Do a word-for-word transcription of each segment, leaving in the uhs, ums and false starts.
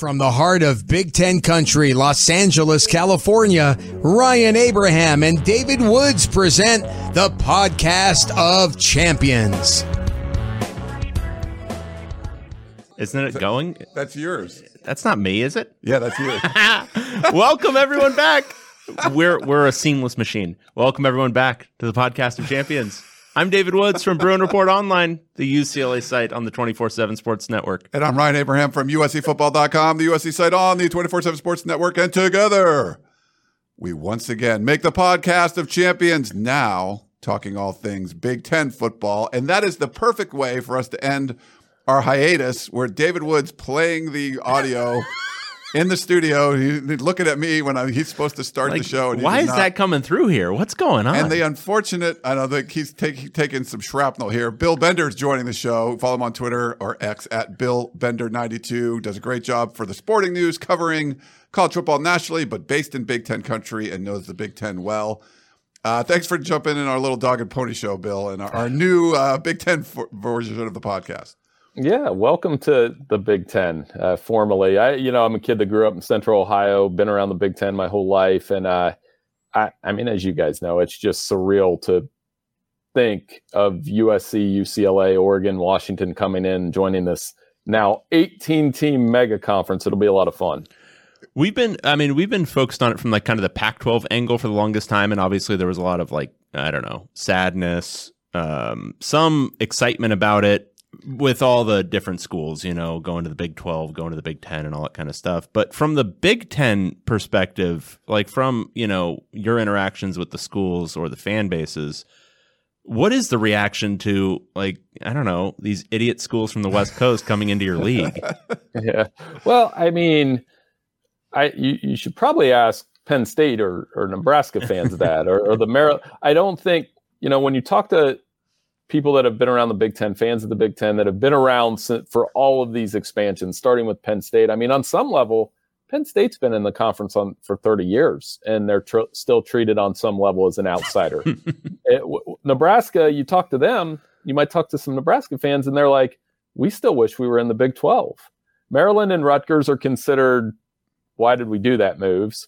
From the heart of Big Ten country, Los Angeles, California, Ryan Abraham and David Woods present the Podcast of Champions. Isn't it going? That's yours. That's not me, is it? Yeah, that's yours. Welcome everyone back. We're we're a seamless machine. Welcome everyone back to the Podcast of Champions. I'm David Woods from Bruin Report Online, the U C L A site on the twenty-four seven Sports Network. And I'm Ryan Abraham from U S C football dot com, the U S C site on the twenty-four seven Sports Network. And together, we once again make the Podcast of Champions, now talking all things Big Ten football. And that is the perfect way for us to end our hiatus, where David Woods playing the audio in the studio. He, he's looking at me when I, he's supposed to start Like, the show. And he why did is not. that coming through here? What's going on? And the unfortunate, I know that he's take, taking some shrapnel here. Bill Bender's joining the show. Follow him on Twitter or X at Bill Bender ninety-two. Does a great job for the sporting news, covering college football nationally, but based in Big Ten country and knows the Big Ten well. Uh, thanks for jumping in our little dog and pony show, Bill, and our, our new uh, Big Ten f- version of the podcast. Yeah, welcome to the Big Ten. Uh, formally, I, you know, I'm a kid that grew up in Central Ohio, been around the Big Ten my whole life, and uh, I, I mean, as you guys know, it's just surreal to think of U S C, U C L A, Oregon, Washington coming in, joining this now eighteen team mega conference. It'll be a lot of fun. We've been, I mean, we've been focused on it from like kind of the Pac twelve angle for the longest time, and obviously there was a lot of like, I don't know, sadness, um, some excitement about it, with all the different schools, you know, going to the Big twelve, going to the Big ten and all that kind of stuff. But from the Big Ten perspective, like from, you know, your interactions with the schools or the fan bases, what is the reaction to, like, I don't know, these idiot schools from the West Coast coming into your league? Yeah. Well, I mean, I you, you should probably ask Penn State or, or Nebraska fans that, or, or the Maryland. I don't think, you know, when you talk to people that have been around the Big Ten, fans of the Big Ten that have been around for all of these expansions, starting with Penn State. I mean, on some level, Penn State's been in the conference on for thirty years, and they're tr- still treated on some level as an outsider. it, w- Nebraska, you talk to them, you might talk to some Nebraska fans, and they're like, we still wish we were in the Big twelve. Maryland and Rutgers are considered, why did we do that moves?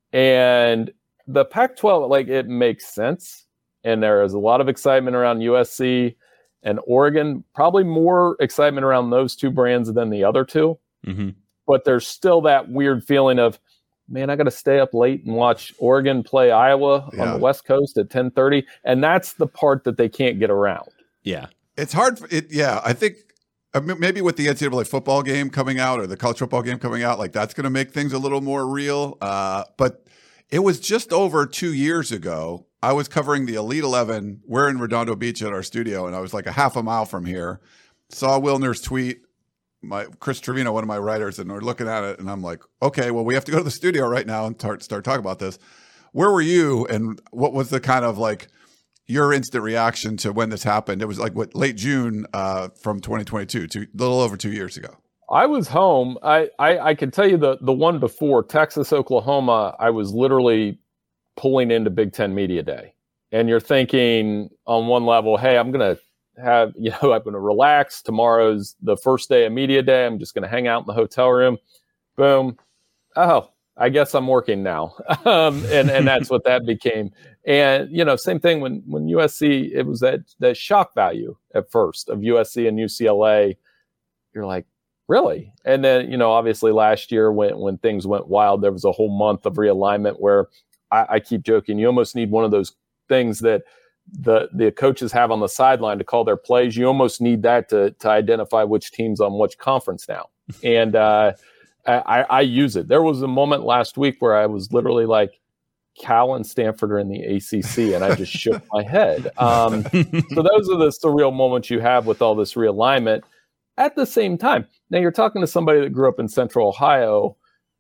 And the Pac twelve, like, it makes sense. And there is a lot of excitement around U S C and Oregon, probably more excitement around those two brands than the other two. Mm-hmm. But there's still that weird feeling of, man, I got to stay up late and watch Oregon play Iowa Yeah. on the West Coast at ten thirty. And that's the part that they can't get around. Yeah. It's hard. For it, yeah, I think uh, m- maybe with the N C double A football game coming out or the college football game coming out, like that's going to make things a little more real. Uh, but it was just over two years ago. I was covering the Elite eleven. We're in Redondo Beach at our studio, and I was like a half a mile from here. Saw Wilner's tweet, my Chris Trevino, one of my writers, and we're looking at it, and I'm like, okay, well, we have to go to the studio right now and start, start talking about this. Where were you, and what was the kind of like your instant reaction to when this happened? It was like what late June uh, from twenty twenty-two, two, a little over two years ago. I was home. I, I, I can tell you the, the one before, Texas, Oklahoma, I was literally pulling into Big Ten Media Day. And you're thinking on one level, hey, I'm going to have, you know, I'm going to relax. Tomorrow's the first day of Media Day. I'm just going to hang out in the hotel room. Boom. Oh, I guess I'm working now. um, and, and that's what that became. And, you know, same thing when, when U S C, it was that, that shock value at first of U S C and U C L A. You're like, really? And then, you know, obviously last year when, when things went wild, there was a whole month of realignment where I, I keep joking, you almost need one of those things that the the coaches have on the sideline to call their plays. You almost need that to to identify which team's on which conference now. And uh, I, I use it. There was a moment last week where I was literally like, Cal and Stanford are in the A C C, and I just shook my head. Um, so those are the surreal moments you have with all this realignment. At the same time, now you're talking to somebody that grew up in Central Ohio,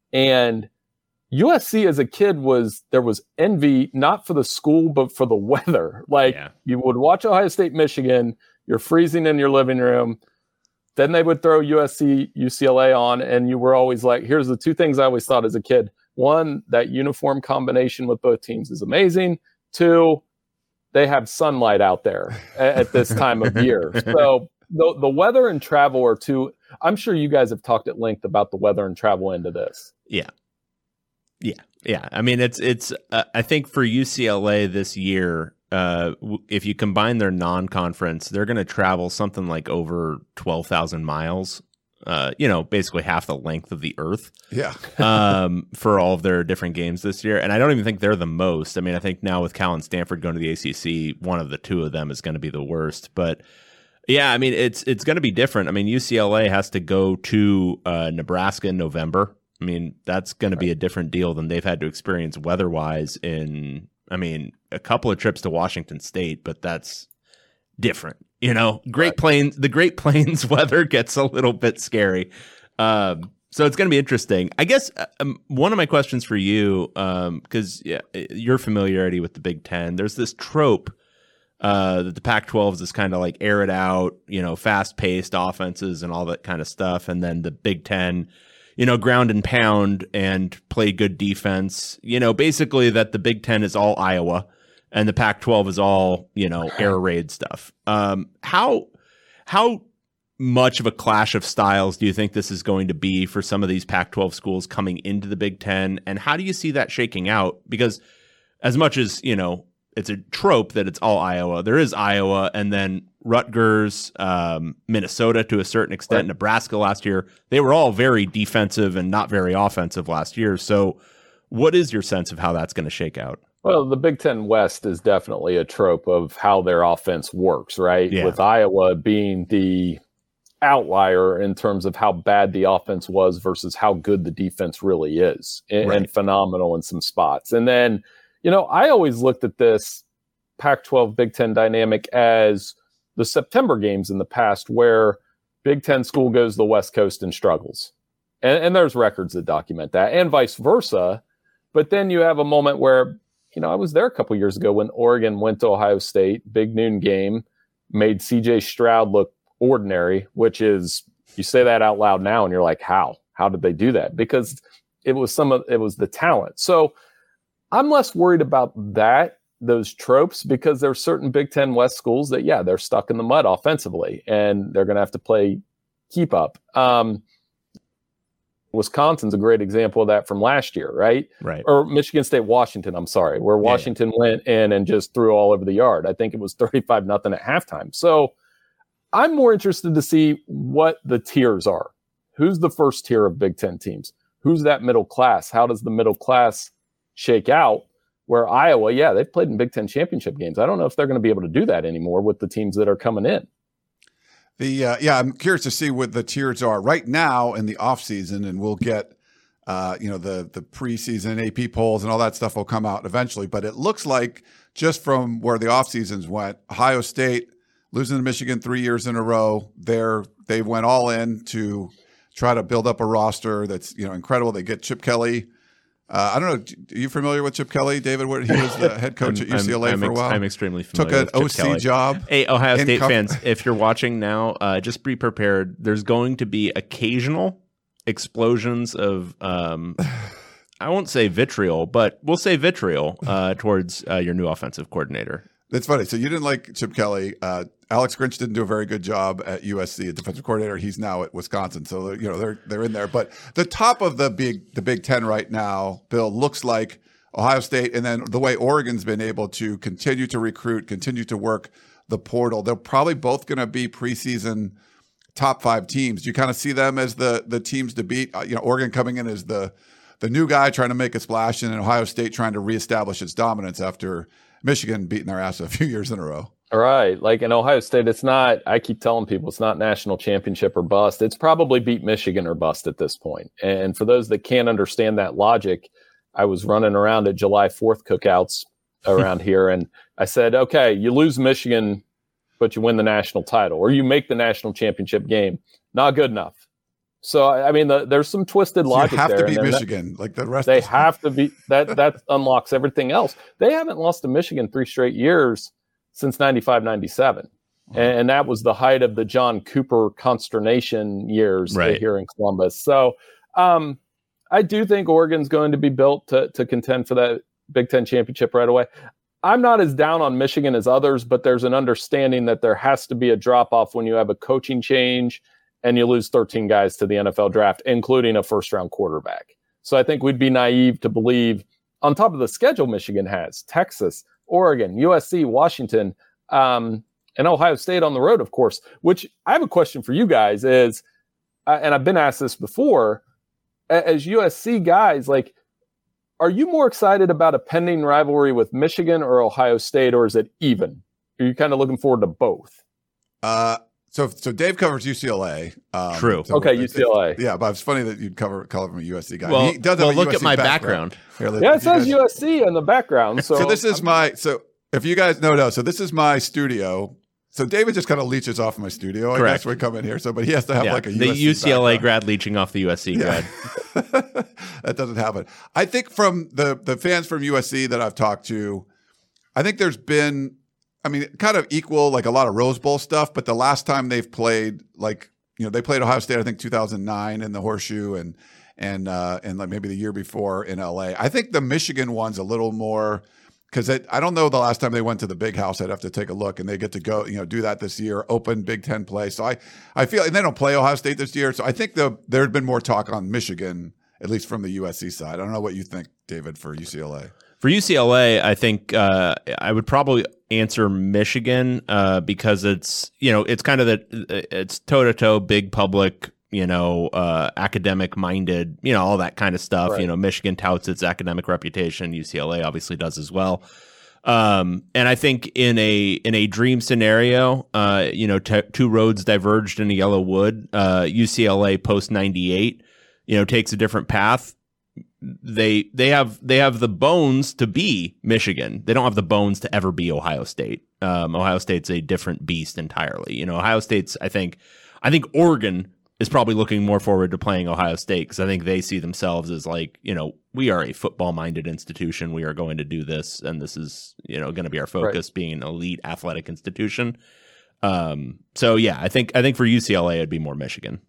and U S C as a kid was, there was envy, not for the school, but for the weather. Like yeah. You would watch Ohio State, Michigan, you're freezing in your living room. Then they would throw U S C, U C L A on, and you were always like, here's the two things I always thought as a kid. One, that uniform combination with both teams is amazing. Two, they have sunlight out there at, at this time of year. So the, the weather and travel are two. I'm sure you guys have talked at length about the weather and travel into this. Yeah. Yeah. Yeah. I mean, it's, it's, uh, I think for U C L A this year, uh, w- if you combine their non-conference, they're going to travel something like over twelve thousand miles, uh, you know, basically half the length of the earth. Yeah. um, for all of their different games this year. And I don't even think they're the most. I mean, I think now with Cal and Stanford going to the A C C, one of the two of them is going to be the worst. But yeah, I mean, it's it's going to be different. I mean, U C L A has to go to uh, Nebraska in November. I mean, that's going to be a different deal than they've had to experience weather-wise in, I mean, a couple of trips to Washington State, but that's different. You know, Great Plains, the Great Plains weather gets a little bit scary. Um, so it's going to be interesting. I guess um, one of my questions for you, because um, yeah, your familiarity with the Big Ten, there's this trope uh, that the Pac twelve is this kind of like air it out, you know, fast-paced offenses and all that kind of stuff. And then the Big Ten, you know, ground and pound and play good defense. You know, basically that the Big Ten is all Iowa and the Pac twelve is all, you know, air raid stuff. Um, how how much of a clash of styles do you think this is going to be for some of these Pac twelve schools coming into the Big Ten? And how do you see that shaking out? Because as much as, you know, it's a trope that it's all Iowa, there is Iowa and then Rutgers, um, Minnesota to a certain extent, right. Nebraska last year. They were all very defensive and not very offensive last year. So what is your sense of how that's going to shake out? Well, the Big Ten West is definitely a trope of how their offense works, right? Yeah. With Iowa being the outlier in terms of how bad the offense was versus how good the defense really is, and, right. and phenomenal in some spots. And then, you know, I always looked at this Pac twelve Big Ten dynamic as the September games in the past where Big Ten school goes to the West Coast and struggles. And, and there's records that document that, and vice versa. But then you have a moment where, you know, I was there a couple years ago when Oregon went to Ohio State, big noon game, made C J Stroud look ordinary, which is, you say that out loud now and you're like, how? How did they do that? Because it was some of, it was the talent. So I'm less worried about that, those tropes, because there's certain Big Ten West schools that, yeah, they're stuck in the mud offensively and they're going to have to play keep up. Um, Wisconsin's a great example of that from last year, right? Right. Or Michigan State, Washington, I'm sorry, where Washington yeah. went in and just threw all over the yard. I think it was thirty-five nothing at halftime. So I'm more interested to see what the tiers are. Who's the first tier of Big Ten teams? Who's that middle class? How does the middle class shake out? Where Iowa, yeah, they've played in Big Ten championship games. I don't know if they're going to be able to do that anymore with the teams that are coming in. The uh, yeah, I'm curious to see what the tiers are right now in the off season, and we'll get uh, you know the the preseason A P polls and all that stuff will come out eventually. But it looks like just from where the off seasons went, Ohio State losing to Michigan three years in a row, they're they went all in to try to build up a roster that's you know incredible. They get Chip Kelly. Uh, I don't know. Are you familiar with Chip Kelly, David? He was the head coach at U C L A I'm, I'm for a ex- while. I'm extremely familiar. Took an with Chip O C Kelly. job. Hey, Ohio State com- fans, if you're watching now, uh, just be prepared. There's going to be occasional explosions of, um, I won't say vitriol, but we'll say vitriol uh, towards uh, your new offensive coordinator. That's funny. So you didn't like Chip Kelly. Uh, Alex Grinch didn't do a very good job at U S C, a defensive coordinator. He's now at Wisconsin, so you know they're they're in there. But the top of the big the Big Ten right now, Bill, looks like Ohio State, and then the way Oregon's been able to continue to recruit, continue to work the portal. They're probably both going to be preseason top five teams. You kind of see them as the the teams to beat. Uh, you know, Oregon coming in as the the new guy trying to make a splash, and Ohio State trying to reestablish its dominance after Michigan beating their ass a few years in a row. All right. Like in Ohio State, it's not, I keep telling people it's not national championship or bust. It's probably beat Michigan or bust at this point. And for those that can't understand that logic, I was running around at July fourth cookouts around here. And I said, okay, you lose Michigan, but you win the national title, or you make the national championship game. Not good enough. So, I mean, the, there's some twisted So logic you have there. to beat and Michigan, that, like the rest. They of have to be, that, that unlocks everything else. They haven't lost to Michigan three straight years since ninety-five, ninety-seven. Wow. And, and that was the height of the John Cooper consternation years right. here in Columbus. So um, I do think Oregon's going to be built to, to contend for that Big Ten championship right away. I'm not as down on Michigan as others, but there's an understanding that there has to be a drop-off when you have a coaching change and you lose thirteen guys to the N F L draft, including a first-round quarterback. So I think we'd be naive to believe, on top of the schedule Michigan has, Texas, Oregon, U S C, Washington, um, and Ohio State on the road, of course, which I have a question for you guys is, uh, and I've been asked this before, as U S C guys, like, are you more excited about a pending rivalry with Michigan or Ohio State, or is it even? Are you kind of looking forward to both? Uh, so so Dave covers U C L A. Um, True. So okay, U C L A. It, yeah, but it's funny that you'd cover cover from a U S C guy. Well, he does well have a look U S C at my background. background. Here, Yeah, it says guys, U S C in the background. So, so this is I'm, my so if you guys no no so this is my studio. So David just kind of leeches off my studio. I Correct. guess we come in here. So, but he has to have Yeah, like a the U S C U C L A background. grad leeching off the U S C Yeah. grad. That doesn't happen. I think from the the fans from U S C that I've talked to, I think there's been, I mean, kind of equal, like a lot of Rose Bowl stuff. But the last time they've played, like, you know, they played Ohio State, I think two thousand nine in the Horseshoe, and and uh, and like maybe the year before in L A. I think the Michigan one's a little more, because I don't know the last time they went to the Big House. I'd have to take a look, and they get to go, you know, do that this year, open Big Ten play. So I, I feel, and they don't play Ohio State this year. So I think the there had been more talk on Michigan, at least from the U S C side. I don't know what you think, David, for U C L A. For U C L A, I think uh, I would probably answer Michigan uh, because it's, you know, it's kind of the, it's toe to toe, big public, you know, uh, academic minded, you know, all that kind of stuff. Right. You know, Michigan touts its academic reputation. U C L A obviously does as well. Um, and I think in a in a dream scenario, uh, you know, t- two roads diverged in a yellow wood. Uh, U C L A post ninety-eight, you know, takes a different path. They they have they have the bones to be Michigan. They don't have the bones to ever be Ohio State. Um, Ohio State's a different beast entirely. You know, Ohio State's. I think I think Oregon is probably looking more forward to playing Ohio State because I think they see themselves as like, you know, we are a football minded institution. We are going to do this, and this is, you know, going to be our focus, right, being an elite athletic institution. Um, so yeah, I think I think for U C L A it'd be more Michigan.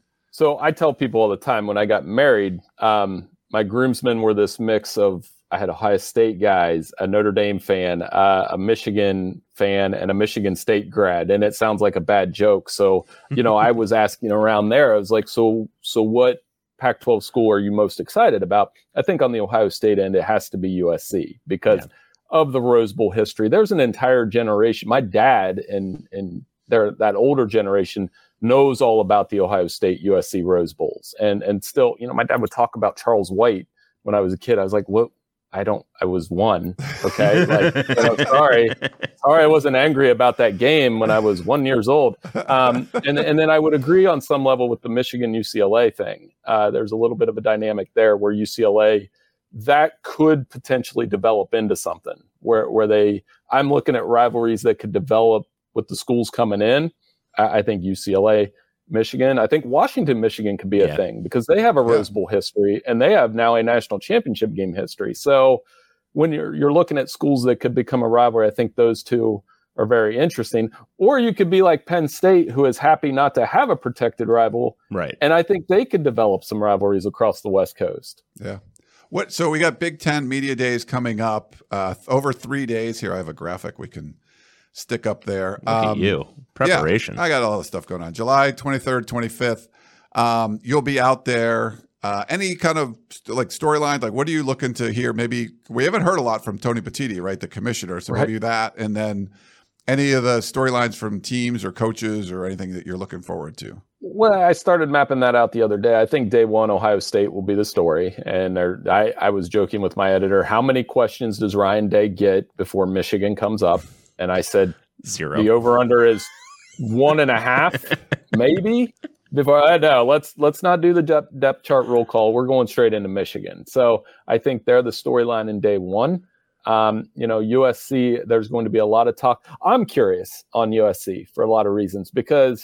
So I tell people all the time when I got married, um, my groomsmen were this mix of, I had Ohio State guys, a Notre Dame fan, uh, a Michigan fan, and a Michigan State grad. And it sounds like a bad joke. So, you know, I was asking around there, I was like, so, so what Pac twelve school are you most excited about? I think on the Ohio State end, it has to be U S C because yeah. of the Rose Bowl history. There's an entire generation. My dad and, and their, that older generation knows all about the Ohio State U S C Rose Bowls. And and still, you know, my dad would talk about Charles White when I was a kid. I was like, what? I don't, I was one. Okay. Like, you know, sorry, sorry. I wasn't angry about that game when I was one years old. Um, and, and then I would agree on some level with the Michigan U C L A thing. Uh, there's a little bit of a dynamic there where U C L A, that could potentially develop into something where, where they, I'm looking at rivalries that could develop with the schools coming in. I think U C L A, Michigan. I think Washington, Michigan could be a yeah. thing because they have a Rose Yeah. Bowl history and they have now a national championship game history. So when you're you're looking at schools that could become a rivalry, I think those two are very interesting. Or you could be like Penn State, who is happy not to have a protected rival. Right. And I think they could develop some rivalries across the West Coast. Yeah. What? So we got Big Ten Media Days coming up uh, over three days. Here, I have a graphic we can stick up there. Look at you. Preparation. Yeah, I got all this stuff going on. July twenty-third, twenty-fifth. Um, you'll be out there. Uh, any kind of st- like storylines? Like, what are you looking to hear? Maybe we haven't heard a lot from Tony Petitti, right? The commissioner. So Right. maybe that. And then any of the storylines from teams or coaches or anything that you're looking forward to. Well, I started mapping that out the other day. I think day one, Ohio State will be the story. And there, I, I was joking with my editor, how many questions does Ryan Day get before Michigan comes up? And I said, Zero. the over-under is one and a half, maybe. Before I know, let's let's not do the depth, depth chart roll call. We're going straight into Michigan. So I think they're the storyline in day one. Um, you know, U S C, there's going to be a lot of talk. I'm curious on U S C for a lot of reasons because,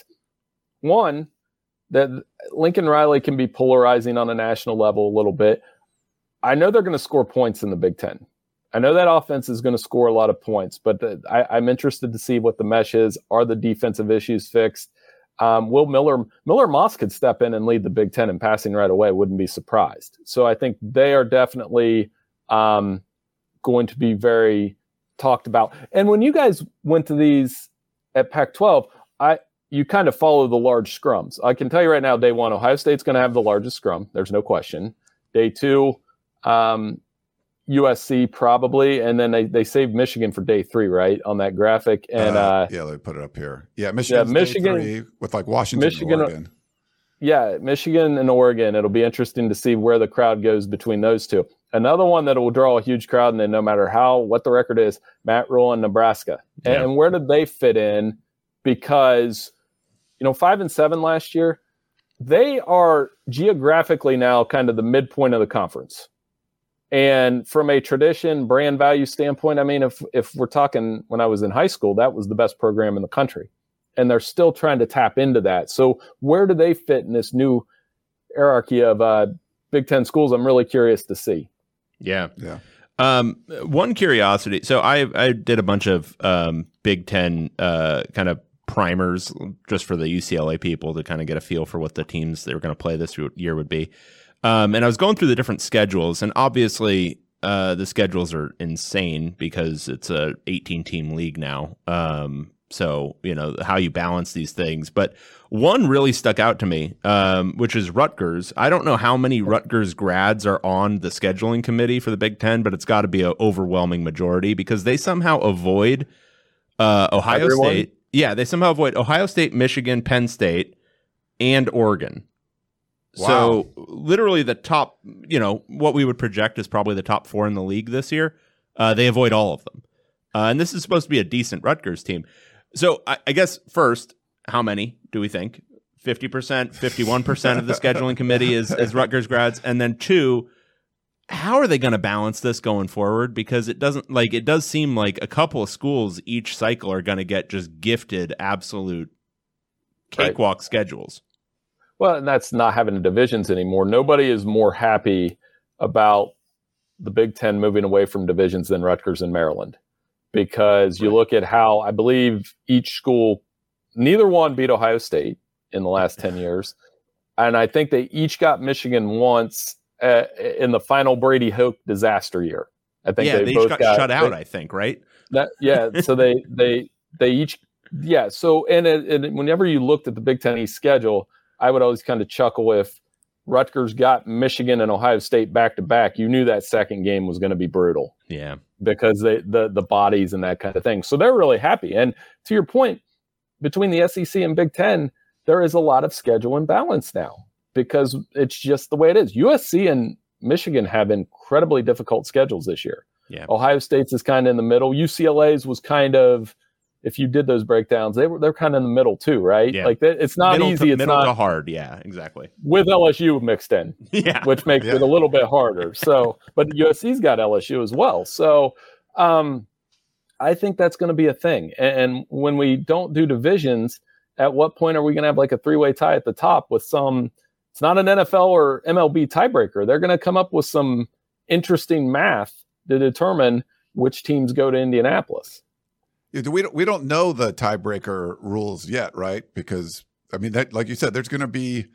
one, that Lincoln Riley can be polarizing on a national level a little bit. I know they're going to score points in the Big Ten. I know that offense is going to score a lot of points, but the, I, I'm interested to see what the mesh is. Are the defensive issues fixed? Um, Will Miller, Miller Moss could step in and lead the Big Ten in passing right away. Wouldn't be surprised. So I think they are definitely um, going to be very talked about. And when you guys went to these at Pac twelve, I, you kind of follow the large scrums. I can tell you right now, day one, Ohio State's going to have the largest scrum. There's no question. Day two, um, U S C probably, and then they, they saved Michigan for day three, right, on that graphic. And uh, uh, yeah, they put it up here. Yeah, Michigan's yeah, Michigan day three with like Washington, Michigan, and Oregon. Yeah, Michigan and Oregon. It'll be interesting to see where the crowd goes between those two. Another one that will draw a huge crowd, and then no matter how what the record is, Matt Rule and Nebraska. Yeah. And, and where did they fit in? Because you know, five and seven last year, they are geographically now kind of the midpoint of the conference. And from a tradition, brand value standpoint, I mean, if if we're talking when I was in high school, that was the best program in the country. And they're still trying to tap into that. So where do they fit in this new hierarchy of uh, Big Ten schools? I'm really curious to see. Yeah. Yeah. Um, one curiosity. So I I did a bunch of um, Big Ten uh, kind of primers just for the U C L A people to kind of get a feel for what the teams they were going to play this year would be. Um, and I was going through the different schedules, and obviously uh, the schedules are insane because it's a eighteen team league now. Um, so, you know, how you balance these things. But one really stuck out to me, um, which is Rutgers. I don't know how many Rutgers grads are on the scheduling committee for the Big Ten, but it's got to be an overwhelming majority because they somehow avoid uh, Ohio Everyone? State. Yeah, they somehow avoid Ohio State, Michigan, Penn State, and Oregon. Wow. So literally the top, you know, what we would project is probably the top four in the league this year. Uh, they avoid all of them. Uh, and this is supposed to be a decent Rutgers team. So I, I guess first, how many do we think? fifty percent, fifty-one percent of the scheduling committee is, is Rutgers grads. And then two, how are they going to balance this going forward? Because it doesn't like, it does seem like a couple of schools each cycle are going to get just gifted absolute cakewalk right. schedules. Well, and that's not having divisions anymore. Nobody is more happy about the Big Ten moving away from divisions than Rutgers and Maryland, because you look at how I believe each school, neither one beat Ohio State in the last ten years. And I think they each got Michigan once uh, in the final Brady Hoke disaster year. I think yeah, they, they both each got, got shut out, they, I think, right? That, yeah. So they, they, they each, yeah. So, and, it, and whenever you looked at the Big Ten East schedule, I would always kind of chuckle if Rutgers got Michigan and Ohio State back to back. You knew that second game was going to be brutal. Yeah. Because they, the, the bodies and that kind of thing. So they're really happy. And to your point, between the S E C and Big Ten, there is a lot of schedule imbalance now because it's just the way it is. U S C and Michigan have incredibly difficult schedules this year. Yeah. Ohio State's is kind of in the middle. U C L A's was kind of, if you did those breakdowns, they were they're kind of in the middle too, right? Yeah. Like it's not middle easy. To, it's middle not to hard. Yeah, exactly. With L S U mixed in, yeah, which makes yeah. it a little bit harder. So, but U S C's got L S U as well. So, um, I think that's going to be a thing. And, and when we don't do divisions, at what point are we going to have like a three-way tie at the top with some? It's not an N F L or M L B tiebreaker. They're going to come up with some interesting math to determine which teams go to Indianapolis. Yeah, we don't we don't know the tiebreaker rules yet, right? Because I mean, that, like you said, there's going to be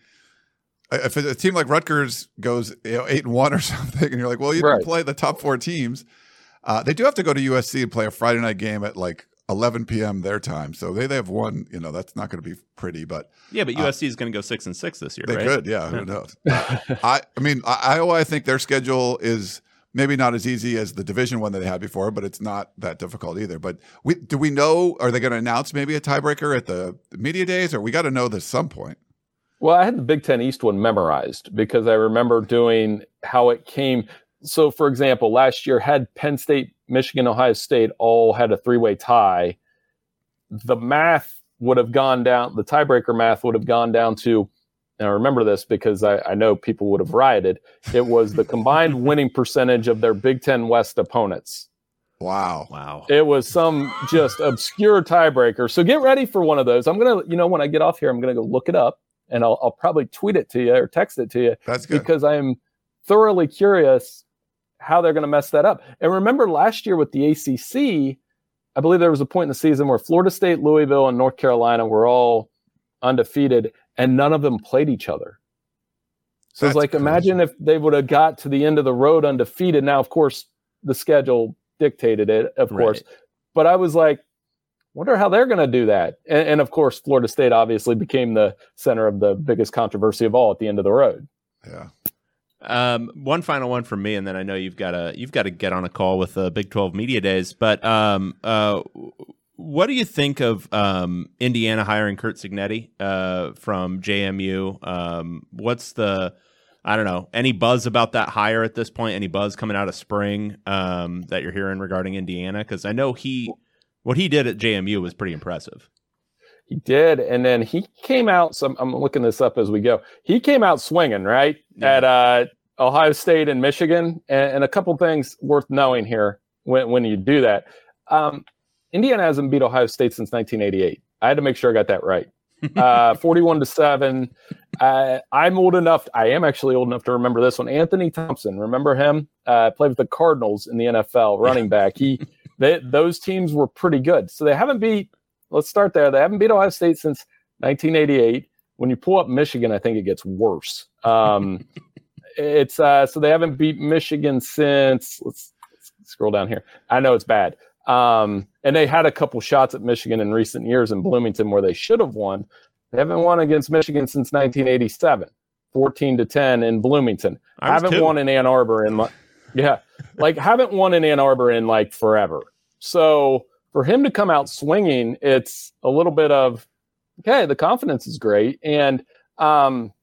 if a team like Rutgers goes you know, eight and one or something, and you're like, well, you right. didn't play the top four teams. Uh, they do have to go to U S C and play a Friday night game at like eleven p.m. their time, so they they have one. You know, that's not going to be pretty, but yeah, but uh, U S C is going to go six and six this year. They right? could, yeah. Who knows? I I mean, Iowa. I think their schedule is maybe not as easy as the division one that they had before, but it's not that difficult either. But we, do we know, are they going to announce maybe a tiebreaker at the media days, or we got to know this some point? Well, I had the Big Ten East one memorized because I remember doing how it came. So, for example, last year had Penn State, Michigan, Ohio State all had a three-way tie. The math would have gone down, the tiebreaker math would have gone down to, and I remember this because I, I know people would have rioted. It was the combined winning percentage of their Big Ten West opponents. Wow. Wow. It was some just obscure tiebreaker. So get ready for one of those. I'm going to, you know, when I get off here, I'm going to go look it up and I'll, I'll probably tweet it to you or text it to you. That's good. Because I am thoroughly curious how they're going to mess that up. And remember last year with the A C C, I believe there was a point in the season where Florida State, Louisville, and North Carolina were all undefeated, and none of them played each other. So That's it's like, crazy. imagine if they would have got to the end of the road undefeated. Now, of course, the schedule dictated it, of Right. course. But I was like, Wonder how they're going to do that. And, and of course, Florida State obviously became the center of the biggest controversy of all at the end of the road. Yeah. Um, one final one from me, and then I know you've got to you've got to get on a call with the Big twelve Media Days. But um, uh, what do you think of um, Indiana hiring Curt Cignetti uh, from J M U? Um, what's the I don't know any buzz about that hire at this point? Any buzz coming out of spring um, that you're hearing regarding Indiana? Because I know he what he did at J M U was pretty impressive. He did, and then he came out. So I'm, I'm looking this up as we go. He came out swinging, right, yeah. at uh, Ohio State and Michigan, and, and a couple things worth knowing here when when you do that. Um, Indiana hasn't beat Ohio State since nineteen eighty-eight. I had to make sure I got that right. Uh, forty-one to seven. Uh, I'm old enough. I am actually old enough to remember this one. Anthony Thompson, remember him? Uh, played with the Cardinals in the N F L, running back. He, they, those teams were pretty good. So they haven't beat. Let's start there. They haven't beat Ohio State since nineteen eighty-eight. When you pull up Michigan, I think it gets worse. Um, it's uh, so they haven't beat Michigan since. Let's, let's scroll down here. I know it's bad. Um, and they had a couple shots at Michigan in recent years in Bloomington where they should have won. They haven't won against Michigan since nineteen eighty-seven, fourteen to ten in Bloomington. Haven't too. won in Ann Arbor in like, yeah, like haven't won in Ann Arbor in like forever. So for him to come out swinging, it's a little bit of, okay, the confidence is great. And um,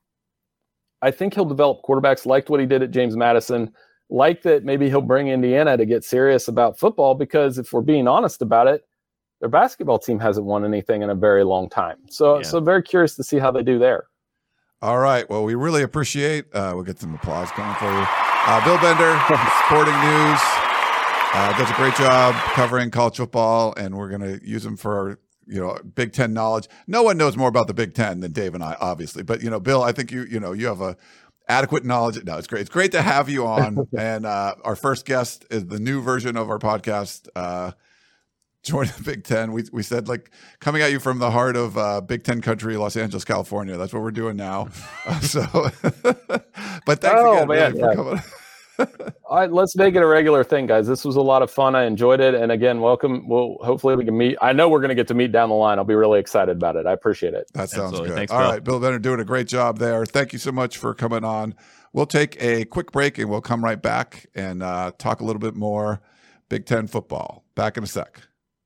I think he'll develop quarterbacks. Liked what he did at James Madison. Like that maybe he'll bring Indiana to get serious about football, because if we're being honest about it, their basketball team hasn't won anything in a very long time. So, yeah. so very curious to see how they do there. All right. Well, we really appreciate, uh, we'll get some applause going for you. Uh, Bill Bender, Sporting News, uh, does a great job covering college football, and we're going to use him for our, you know, Big Ten knowledge. No one knows more about the Big Ten than Dave and I, obviously. But, you know, Bill, I think you, you know, you have a adequate knowledge. No, it's great. It's great to have you on. And uh, our first guest is the new version of our podcast, uh, Join the Big Ten. We we said, like, coming at you from the heart of uh, Big Ten country, Los Angeles, California. That's what we're doing now. Uh, so, but thanks oh, again man, really yeah. for coming. All right, let's make it a regular thing, guys. This was a lot of fun. I enjoyed it. And again, welcome. We'll hopefully we can meet. I know we're going to get to meet down the line. I'll be really excited about it. I appreciate it. That sounds Absolutely. good. Thanks, All Bill. right, Bill Bender doing a great job there. Thank you so much for coming on. We'll take a quick break and we'll come right back and uh, talk a little bit more Big Ten football. Back in a sec.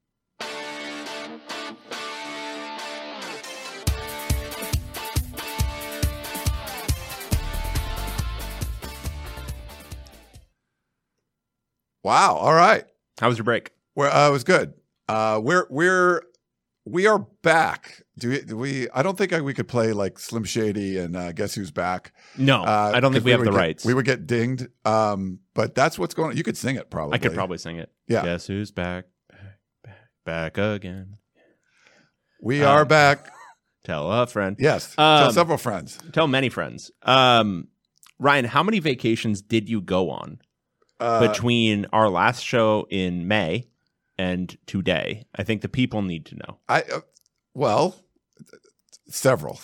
Wow. All right. How was your break? Well, uh, it was good. Uh, we're we're we are back. Do we? Do we I don't think I, we could play like Slim Shady and uh, Guess Who's Back. No, Uh, I don't think 'cause we have would the get- rights. We would get dinged. Um, but that's what's going on. You could sing it probably. I could probably sing it. Yeah. Guess who's back, back, back, back again. We Um, are back. Tell a friend. Yes. Um, so several friends. Tell many friends. Um, Ryan, how many vacations did you go on Uh, between our last show in May and today? I think the people need to know. I uh, well, several.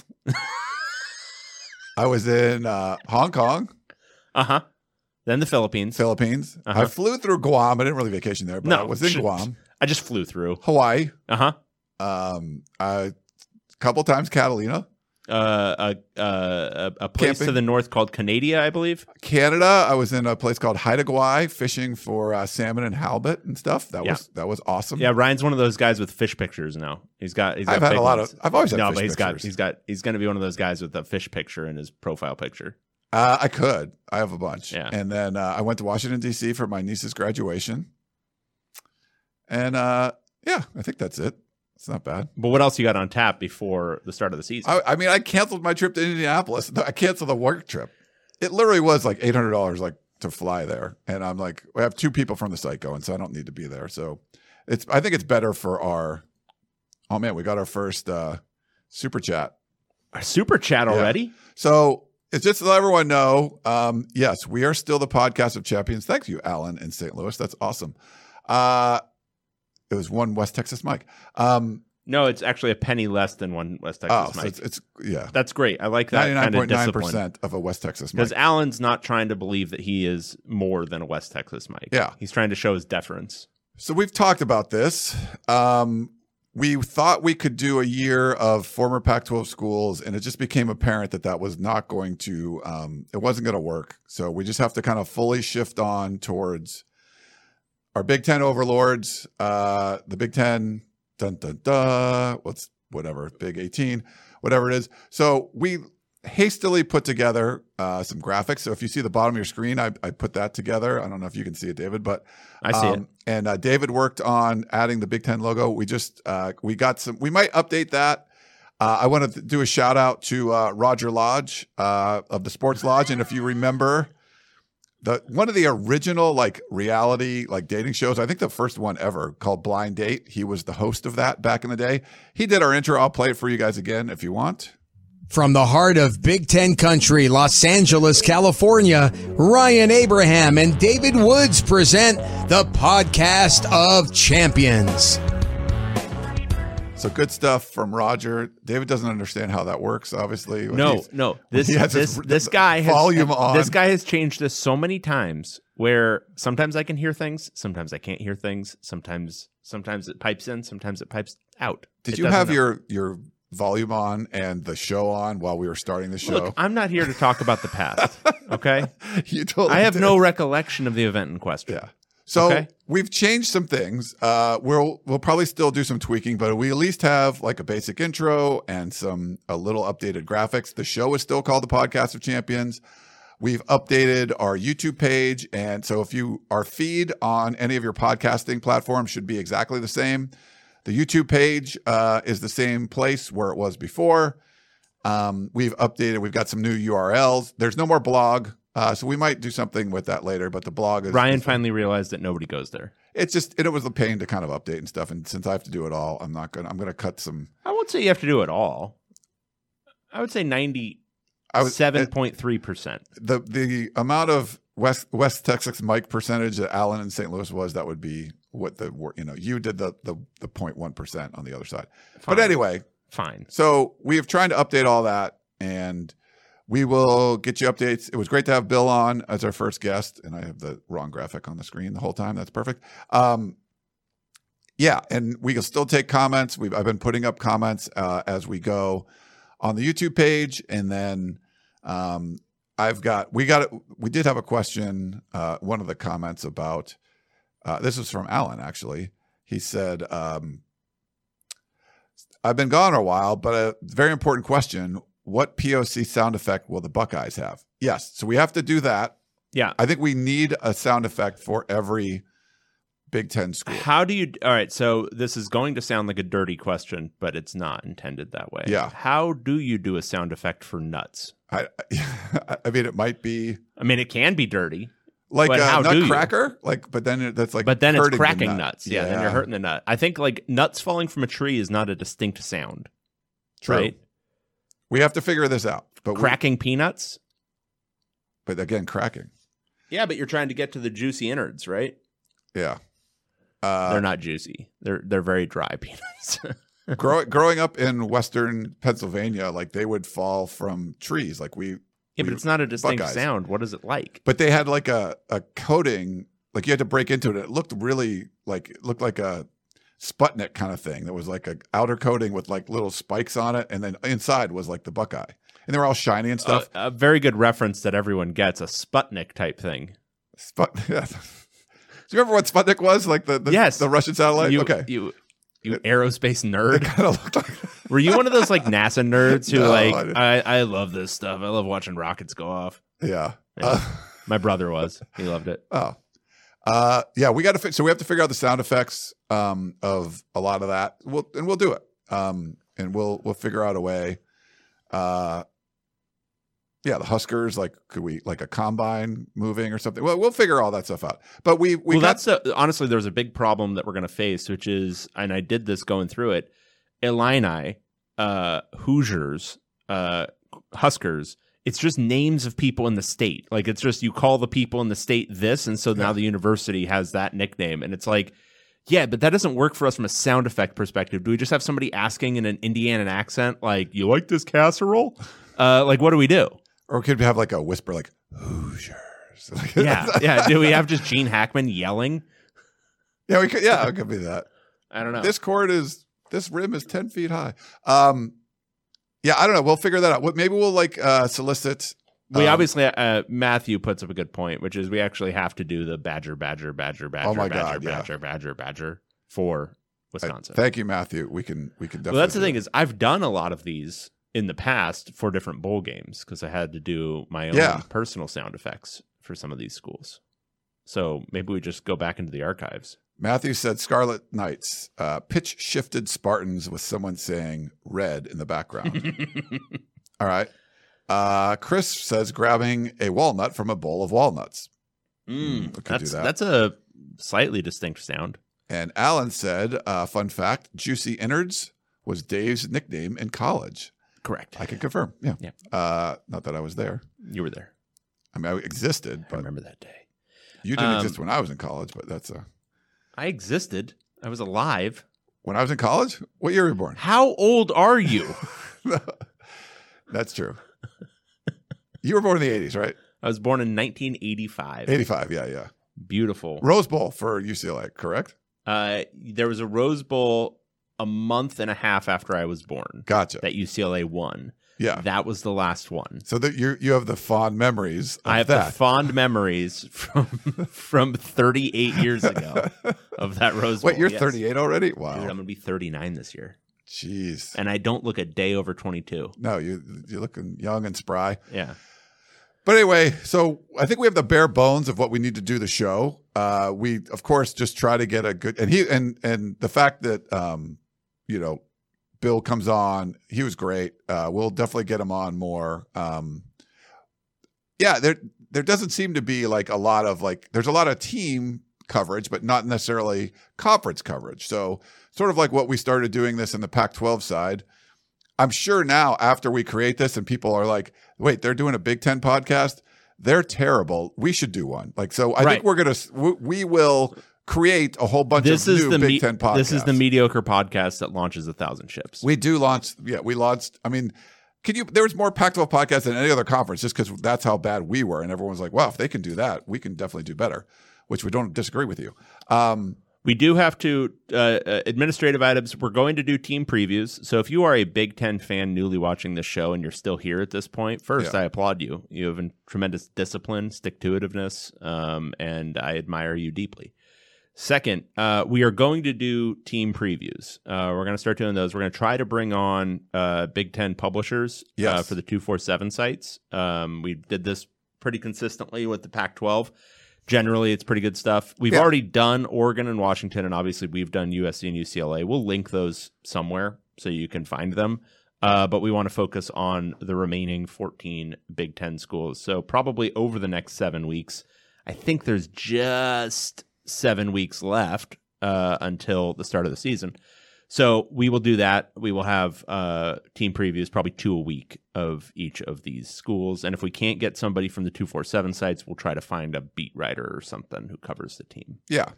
I was in uh, Hong Kong, Uh huh. Then the Philippines. Philippines. Uh-huh. I flew through Guam. I didn't really vacation there, but No, I was in shit. Guam, I just flew through. Hawaii. Uh huh. Um, a couple times Catalina, Uh, a, a, a place Camping. to the north called Canada, I believe. Canada. I was in a place called Haida Gwaii, fishing for uh, salmon and halibut and stuff. That Yeah. was that was awesome. Yeah, Ryan's one of those guys with fish pictures now. He's got. He's got I've had big a lot ones. of. I've always had no, fish but he's got. pictures. He's got. He's going to be one of those guys with a fish picture in his profile picture. Uh, I could. I have a bunch. Yeah. And then uh, I went to Washington, D C for my niece's graduation. And uh, yeah, I think that's it. It's not bad. But what else you got on tap before the start of the season? I, I mean, I canceled my trip to Indianapolis. I canceled the work trip. It literally was like eight hundred dollars like to fly there. And I'm like, we have two people from the site going, so I don't need to be there. So it's. I think it's better for our, oh man, we got our first uh, super chat. A super chat Yeah. already? So it's just to let everyone know, um, yes, we are still the podcast of champions. Thank you, Alan in Saint Louis. That's awesome. Uh, it was one West Texas Mike. Um, No, it's actually a penny less than one West oh, Texas so Mike. it's, it's yeah, That's great. I like that ninety-nine kind of point nine discipline. percent of a West Texas Mike. Because Alan's not trying to believe that he is more than a West Texas Mike. Yeah. He's trying to show his deference. So we've talked about this. Um, we thought we could do a year of former Pac twelve schools, and it just became apparent that that was not going to, um, it wasn't going to work. So we just have to kind of fully shift on towards our Big Ten overlords, uh, the Big Ten, dun, dun, dun, what's whatever, Big eighteen, whatever it is. So we hastily put together uh, some graphics. So if you see the bottom of your screen, I, I put that together. I don't know if you can see it, David, but I see um, it. And uh, David worked on adding the Big Ten logo. We just uh, we got some. We might update that. Uh, I want to do a shout out to uh, Roger Lodge uh, of the Sports Lodge, and if you remember, the one of the original like reality like dating shows, I think the first one ever, called Blind Date. He was the host of that back in the day. He did our intro. I'll play it for you guys again if you want. From the heart of Big Ten country, Los Angeles, California, Ryan Abraham and David Woods present the Podcast of Champions. So good stuff from Roger. David doesn't understand how that works, obviously. No, no. This he has this his- this guy has volume on. This guy has changed this so many times where sometimes I can hear things, sometimes I can't hear things, sometimes sometimes it pipes in, sometimes it pipes out. Did It you doesn't have know. your your volume on and the show on while we were starting the show? Look, I'm not here to talk about the past, okay? You totally I have did. no recollection of the event in question. Yeah. So Okay. we've changed some things. Uh, we'll we'll probably still do some tweaking, but we at least have like a basic intro and some a little updated graphics. The show is still called the Podcast of Champions. We've updated our YouTube page, and so if you our feed on any of your podcasting platforms should be exactly the same. The YouTube page uh, is the same place where it was before. Um, we've updated. We've got some new U R Ls. There's no more blog. Uh, so we might do something with that later, but the blog is Ryan is- finally realized that nobody goes there. It's just it was a pain to kind of update and stuff. And since I have to do it all, I'm not gonna I'm gonna cut some. I won't say you have to do it all. I would say I was ninety-seven point three percent. the the amount of West West Texas Mike percentage that Allen in Saint Louis was, that would be what the you know you did the the the zero point one percent on the other side. But anyway, Fine. so we have trying to update all that, and we will get you updates. It was great to have Bill on as our first guest, and I have the wrong graphic on the screen the whole time. That's perfect. Um, yeah, and we can still take comments. We've I've been putting up comments uh, as we go on the YouTube page, and then um, I've got we got we did have a question. Uh, one of the comments about uh, this was from Alan actually. He said, um, "I've been gone a while, but a very important question: what P O C sound effect will the Buckeyes have?" Yes, so we have to do that. Yeah. I think we need a sound effect for every Big Ten school. How do you? All right. So this is going to sound like a dirty question, but it's not intended that way. Yeah. How do you do a sound effect for nuts? I, I mean, it might be I mean, it can be dirty, like But a how do you? nutcracker, like, but then it- that's like, but then it's hurting the cracking nut. nuts. Yeah, Then you're hurting the nut. I think like nuts falling from a tree is not a distinct sound. True. Right? We have to figure this out. But we- Cracking peanuts. but again, cracking. Yeah, but you're trying to get to the juicy innards, right? Yeah. Uh, They're not juicy. They're they're very dry peanuts. grow, growing up in Western Pennsylvania, like they would fall from trees. Like we, Yeah, we- but it's not a distinct Buckeyes. sound. What is it like? But they had like a, a coating, like you had to break into it. It looked really like it looked like a Sputnik kind of thing. There was like a outer coating with like little spikes on it, and then inside was like the Buckeye, and they were all shiny and stuff. A, a very good reference that everyone gets, a Sputnik type thing. Sput. Yeah. Do you remember what Sputnik was? Like the, the Yes. the Russian satellite. You, okay, you, you aerospace it nerd. kind of looked like. Were you one of those like NASA nerds who No, like I didn't. I, I love this stuff. I love watching rockets go off. Yeah. Yeah. Uh, My brother was. He loved it. oh. Uh, yeah, we got to fi- so we have to figure out the sound effects um, of a lot of that. We'll and we'll do it. Um, and we'll we'll figure out a way. Uh, yeah, the Huskers, like, could we like a combine moving or something? Well, we'll figure all that stuff out. But we we well, got that's a, honestly, there's a big problem that we're going to face, which is, and I did this going through it, Illini, uh, Hoosiers, uh, Huskers. It's just names of people in the state. Like it's just you call the people in the state this, and so now the university has that nickname, and it's like, yeah, but that doesn't work for us from a sound effect perspective. Do we just have somebody asking in an Indiana accent, like, "You like this casserole?" Uh, like, what do we do? or could we have like a whisper, like Hoosiers? Like, Yeah, yeah. Do we have just Gene Hackman yelling? yeah, we could. Yeah, it could be that. I don't know. Discord is This rim is ten feet high. Um, yeah, I don't know. We'll figure that out. What maybe we'll like uh, solicit. We um, obviously uh, Matthew puts up a good point, which is we actually have to do the Badger, Badger, Badger, Badger, Oh my Badger, God, yeah. Badger, Badger, Badger for I- Wisconsin. thank you, Matthew. We can we can definitely. Well, that's the do thing that. is I've done a lot of these in the past for different bowl games because I had to do my own Yeah. personal sound effects for some of these schools. So maybe we just go back into the archives. Matthew said Scarlet Knights, uh, pitch shifted Spartans with someone saying red in the background. All right. Uh, Chris says grabbing a walnut from a bowl of walnuts. Mm, we could do that's that. that's a slightly distinct sound. And Alan said, uh, fun fact, Juicy Innards was Dave's nickname in college. Correct. I can confirm. Yeah. Yeah. Uh, not that I was there. You were there. I mean, I existed, I but remember that day. you didn't Um, exist when I was in college, but that's a. I existed. I was alive. When I was in college? What year were you born? How old are you? That's true. You were born in the eighties, right? I was born in nineteen eighty-five. eighty-five, yeah, yeah. Beautiful. Rose Bowl for U C L A, correct? Uh, there was a Rose Bowl a month and a half after I was born Gotcha. that U C L A won. Yeah. That was the last one. So that you you have the fond memories of I have that. the fond memories from from thirty-eight years ago of that Rose Bowl. Wait, you're Yes. thirty-eight already? Wow. Dude, I'm gonna be thirty-nine this year, Jeez. and I don't look a day over twenty-two. No, you you're looking young and spry. Yeah. But anyway, so I think we have the bare bones of what we need to do the show. Uh, we of course just try to get a good and he and and the fact that um, you know, Bill comes on, he was great. Uh, we'll definitely get him on more. Um, yeah, there there doesn't seem to be like a lot of like there's a lot of team coverage, but not necessarily conference coverage. So sort of like what we started doing this in the Pac twelve side. I'm sure now after we create this and people are like, wait, they're doing a Big Ten podcast. They're terrible. We should do one. Like, so I Right. think we're going to, we, we will create a whole bunch This of is new the Big me- Ten podcasts. This is the mediocre podcast that launches a thousand ships. We do launch. Yeah, we launched. I mean, can you, there was more Pac twelve podcasts than any other conference just because that's how bad we were. And everyone's like, well, if they can do that, we can definitely do better, which we don't disagree with you. Um, We do have to, uh, uh, administrative items, we're going to do team previews. So if you are a Big Ten fan newly watching this show and you're still here at this point, first, Yeah. I applaud you. You have a tremendous discipline, stick-to-itiveness, um, and I admire you deeply. Second, uh, we are going to do team previews. Uh, we're going to start doing those. We're going to try to bring on uh, Big Ten publishers uh, Yes. for the two forty-seven sites. Um, we did this pretty consistently with the Pac twelve. Generally, it's pretty good stuff. We've Yeah. already done Oregon and Washington, and obviously we've done U S C and U C L A. We'll link those somewhere so you can find them. Uh, but we want to focus on the remaining fourteen Big Ten schools. So probably over the next seven weeks, I think there's just seven weeks left uh, until the start of the season. So we will do that. We will have uh, team previews, probably two a week of each of these schools. And if we can't get somebody from the two forty-seven sites, we'll try to find a beat writer or something who covers the team. yeah.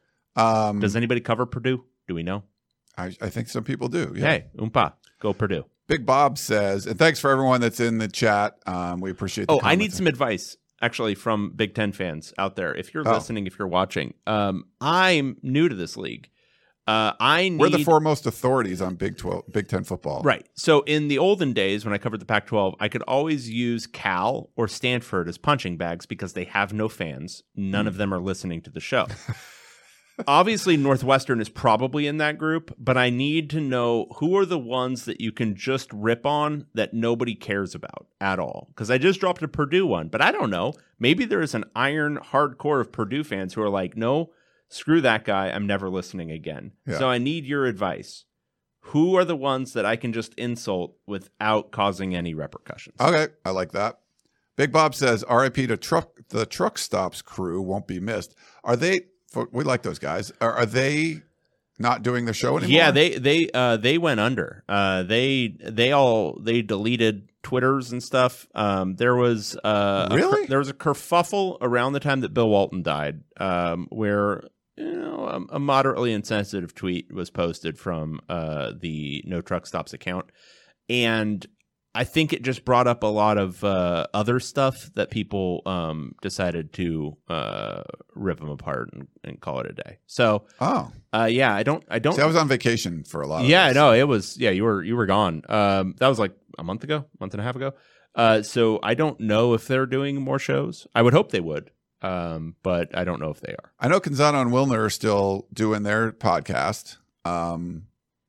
Um, Does anybody cover Purdue? Do we know? I, I think some people do. Yeah. Hey, Oompa, go Purdue. Big Bob says, and thanks for everyone that's in the chat. Um, we appreciate the Oh, I need comments. some advice, actually, from Big Ten fans out there. If you're Oh. listening, if you're watching, um, I'm new to this league. Uh, I need We're the foremost authorities on Big twelve, Big Ten football. Right. So in the olden days when I covered the Pac twelve, I could always use Cal or Stanford as punching bags because they have no fans. None of them are listening to the show. Obviously, Northwestern is probably in that group, but I need to know who are the ones that you can just rip on that nobody cares about at all. Because I just dropped a Purdue one, but I don't know. Maybe there is an iron hardcore of Purdue fans who are like, no, screw that guy. I'm never listening again. Yeah. So I need your advice. Who are the ones that I can just insult without causing any repercussions? Okay, I like that. Big Bob says, R I P to truck. The truck stops crew won't be missed. Are they? For, we like those guys. Are, are they not doing the show anymore? Yeah, they they uh, they went under. Uh, they they all they deleted Twitters and stuff. Um, there was uh, Really? a, there was a kerfuffle around the time that Bill Walton died, um, where you know a, a moderately insensitive tweet was posted from uh, the No Truck Stops account, and I think it just brought up a lot of uh, other stuff that people um, decided to uh, rip them apart and, and call it a day. So, oh, uh, yeah, I don't, I don't. See, I was on vacation for a lot. Yeah, of I know it was. Yeah, you were, you were gone. Um, that was like a month ago, month and a half ago. Uh, so I don't know if they're doing more shows. I would hope they would, um, but I don't know if they are. I know Canzano and Wilner are still doing their podcast, um,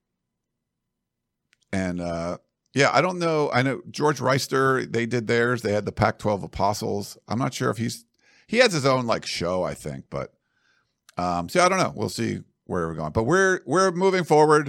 and. Uh, Yeah, I don't know. I know George Reister, they did theirs. They had the Pac twelve Apostles. I'm not sure if he's he has his own like show, I think, but um so I don't know. We'll see where we're going. But we're we're moving forward.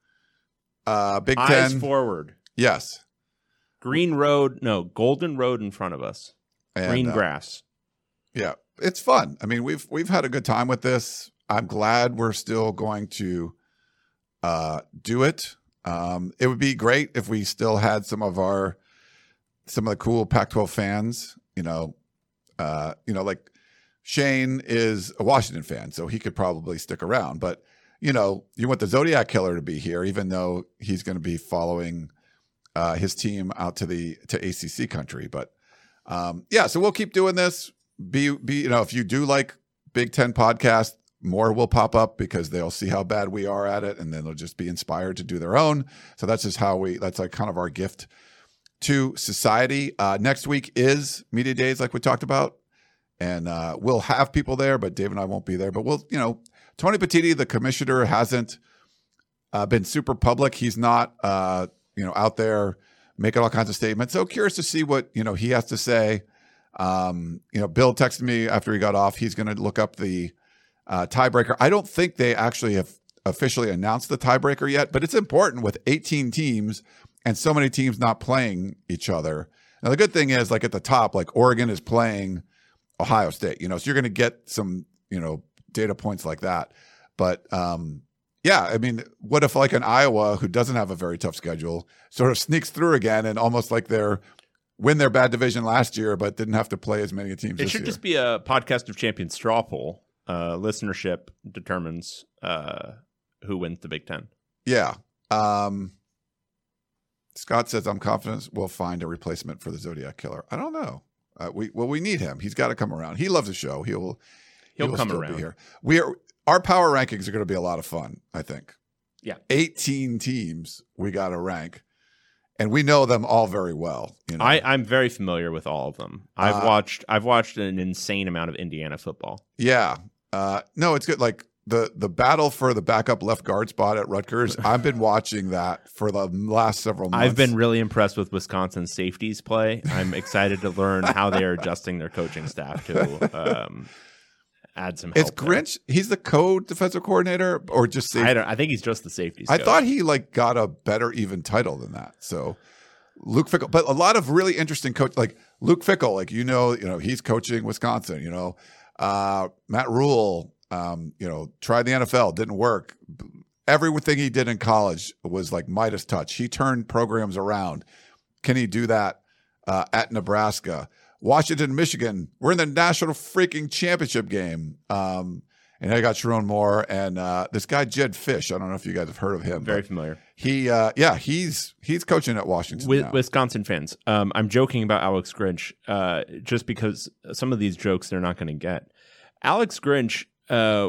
Uh Big Eyes Ten. forward. Yes. Green road, no, golden road in front of us. And, Green uh, grass. Yeah. It's fun. I mean, we've we've had a good time with this. I'm glad we're still going to uh do it. Um, it would be great if we still had some of our, some of the cool Pac twelve fans, you know, uh, you know, like Shane is a Washington fan, so he could probably stick around, but you know, you want the Zodiac Killer to be here, even though he's going to be following, uh, his team out to the, to A C C country. But, um, yeah, so we'll keep doing this. Be, be, you know, if you do like Big Ten podcast, more will pop up because they'll see how bad we are at it, and then they'll just be inspired to do their own. So that's just how we, that's like kind of our gift to society. Uh, next week is Media Days, like we talked about, and uh, we'll have people there, but Dave and I won't be there. But we'll, you know, Tony Petitti, the commissioner, hasn't uh, been super public. He's not, uh, you know, out there making all kinds of statements. So curious to see what, you know, he has to say. Um, you know, Bill texted me after he got off. He's going to look up the Uh, tiebreaker. I don't think they actually have officially announced the tiebreaker yet, but it's important with eighteen teams and so many teams not playing each other. Now, the good thing is, like at the top, like Oregon is playing Ohio State, you know, so you're going to get some, you know, data points like that. But um, yeah, I mean, what if like an Iowa who doesn't have a very tough schedule sort of sneaks through again and almost like they're win their bad division last year, but didn't have to play as many teams It this should year. just be a podcast of champions straw poll. Uh, listenership determines uh, who wins the Big Ten. Yeah. Um, Scott says, I'm confident we'll find a replacement for the Zodiac Killer. I don't know. Uh, we Well, we need him. He's got to come around. He loves the show. He'll He'll, he'll come still around. Be here. We are, our power rankings are going to be a lot of fun, I think. Yeah. eighteen teams we got to rank. And we know them all very well. You know? I, I'm very familiar with all of them. I've Uh, watched I've watched an insane amount of Indiana football. Yeah. Uh, no, it's good. Like the the battle for the backup left guard spot at Rutgers, I've been watching that for the last several months. I've been really impressed with Wisconsin's safeties play. I'm excited to learn how they are adjusting their coaching staff to um, add some help. It's Grinch. He's the co-defensive coordinator or just there. safety? I don't. I think he's just the safeties. I coach. thought he like got a better even title than that. So Luke Fickell, but a lot of really interesting coach like Luke Fickell, like you know, you know, he's coaching Wisconsin, you know. Uh, Matt Rule, um, you know, tried the N F L, didn't work. Everything he did in college was like Midas touch. He turned programs around. Can he do that uh, at Nebraska? Washington, Michigan, we're in the national freaking championship game. Um, and I got Sharon Moore and uh, this guy, Jed Fish. I don't know if you guys have heard of him. Very familiar. He, uh, yeah, he's he's coaching at Washington With now. Wisconsin fans. Um, I'm joking about Alex Grinch uh, just because some of these jokes they're not going to get. Alex Grinch uh,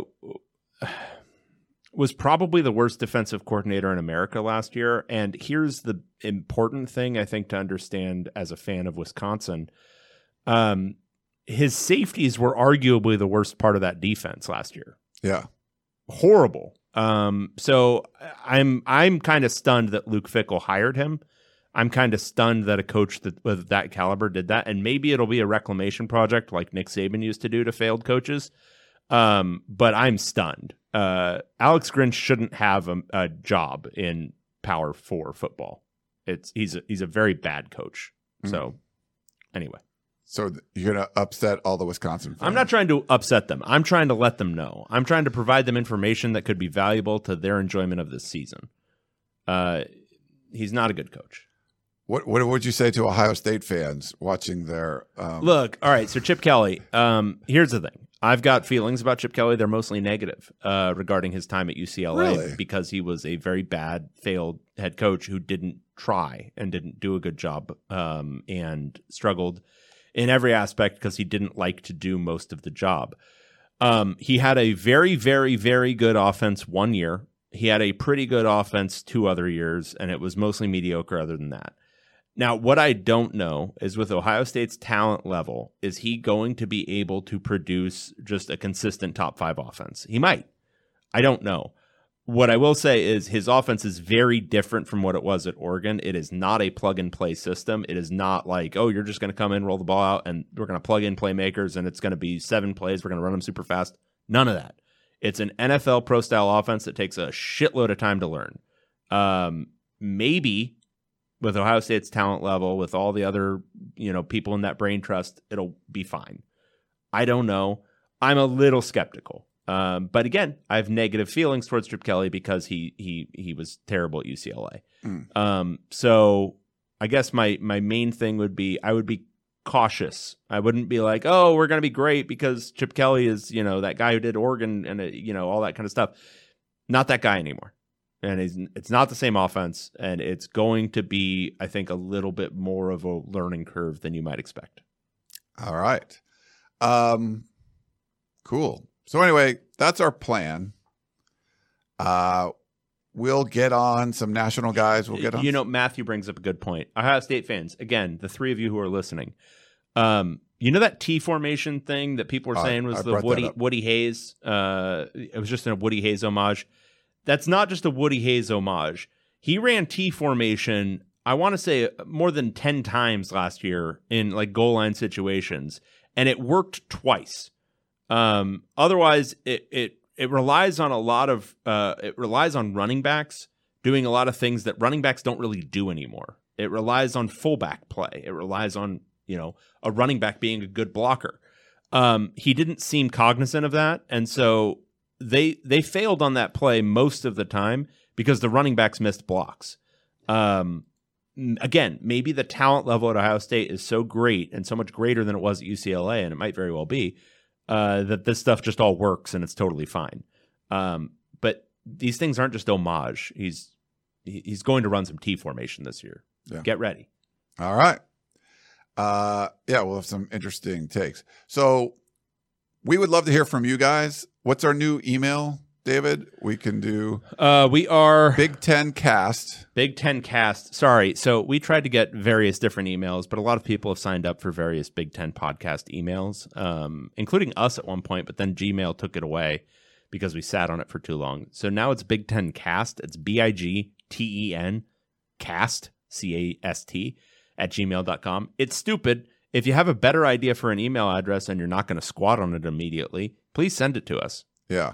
was probably the worst defensive coordinator in America last year. And here's the important thing I think to understand as a fan of Wisconsin. Um, his safeties were arguably the worst part of that defense last year. Yeah. Horrible. Um, so I'm I'm kind of stunned that Luke Fickell hired him. I'm kind of stunned that a coach that with that caliber did that, and maybe it'll be a reclamation project like Nick Saban used to do to failed coaches. Um, but I'm stunned. Uh, Alex Grinch shouldn't have a, a job in Power Four football. It's he's a, he's a very bad coach. Mm. So anyway. So you're going to upset all the Wisconsin fans. I'm not trying to upset them. I'm trying to let them know. I'm trying to provide them information that could be valuable to their enjoyment of this season. Uh, he's not a good coach. What what would you say to Ohio State fans watching their um, Look, all right, so Chip Kelly, um, here's the thing. I've got feelings about Chip Kelly. They're mostly negative uh, regarding his time at U C L A Really? because he was a very bad, failed head coach who didn't try and didn't do a good job um, and struggled in every aspect because he didn't like to do most of the job. Um, he had a very, very, very good offense one year. He had a pretty good offense two other years, and it was mostly mediocre other than that. Now, what I don't know is with Ohio State's talent level, is he going to be able to produce just a consistent top five offense? He might. I don't know. What I will say is his offense is very different from what it was at Oregon. It is not a plug-and-play system. It is not like, oh, you're just going to come in, roll the ball out, and we're going to plug in playmakers, and it's going to be seven plays. We're going to run them super fast. None of that. It's an N F L pro-style offense that takes a shitload of time to learn. Um, maybe with Ohio State's talent level, with all the other, you know, people in that brain trust, it'll be fine. I don't know. I'm a little skeptical. Um, but again, I have negative feelings towards Chip Kelly because he he he was terrible at U C L A. Mm. Um, so I guess my my main thing would be I would be cautious. I wouldn't be like, oh, we're going to be great because Chip Kelly is, you know, that guy who did Oregon and, uh, you know, all that kind of stuff. Not that guy anymore. And it's, it's not the same offense. And it's going to be, I think, a little bit more of a learning curve than you might expect. All right. Um, cool. So anyway, that's our plan. Uh, we'll get on some national guys. We'll get on. You know, Matthew brings up a good point. Ohio State fans, again, the three of you who are listening, um, you know that T formation thing that people were saying was I the Woody Woody Hayes. Uh, it was just a Woody Hayes homage. That's not just a Woody Hayes homage. He ran T formation, I want to say more than ten times last year in like goal line situations, and it worked twice. Um, otherwise, it, it, it relies on a lot of, uh, it relies on running backs doing a lot of things that running backs don't really do anymore. It relies on fullback play. It relies on, you know, a running back being a good blocker. Um, he didn't seem cognizant of that. And so they, they failed on that play most of the time because the running backs missed blocks. Um, again, maybe the talent level at Ohio State is so great and so much greater than it was at U C L A, and it might very well be, Uh, that this stuff just all works and it's totally fine. Um, but these things aren't just homage. He's he's going to run some T formation this year. Yeah. Get ready. All right. Uh, yeah, we'll have some interesting takes. So we would love to hear from you guys. What's our new email, David? We can do uh, we are Big Ten Cast. Big Ten Cast. Sorry. So we tried to get various different emails, but a lot of people have signed up for various Big Ten podcast emails, um, including us at one point, but then Gmail took it away because we sat on it for too long. So now it's Big Ten Cast. It's B I G T E N Cast, C A S T, at gmail dot com. It's stupid. If you have a better idea for an email address and you're not going to squat on it immediately, please send it to us. Yeah.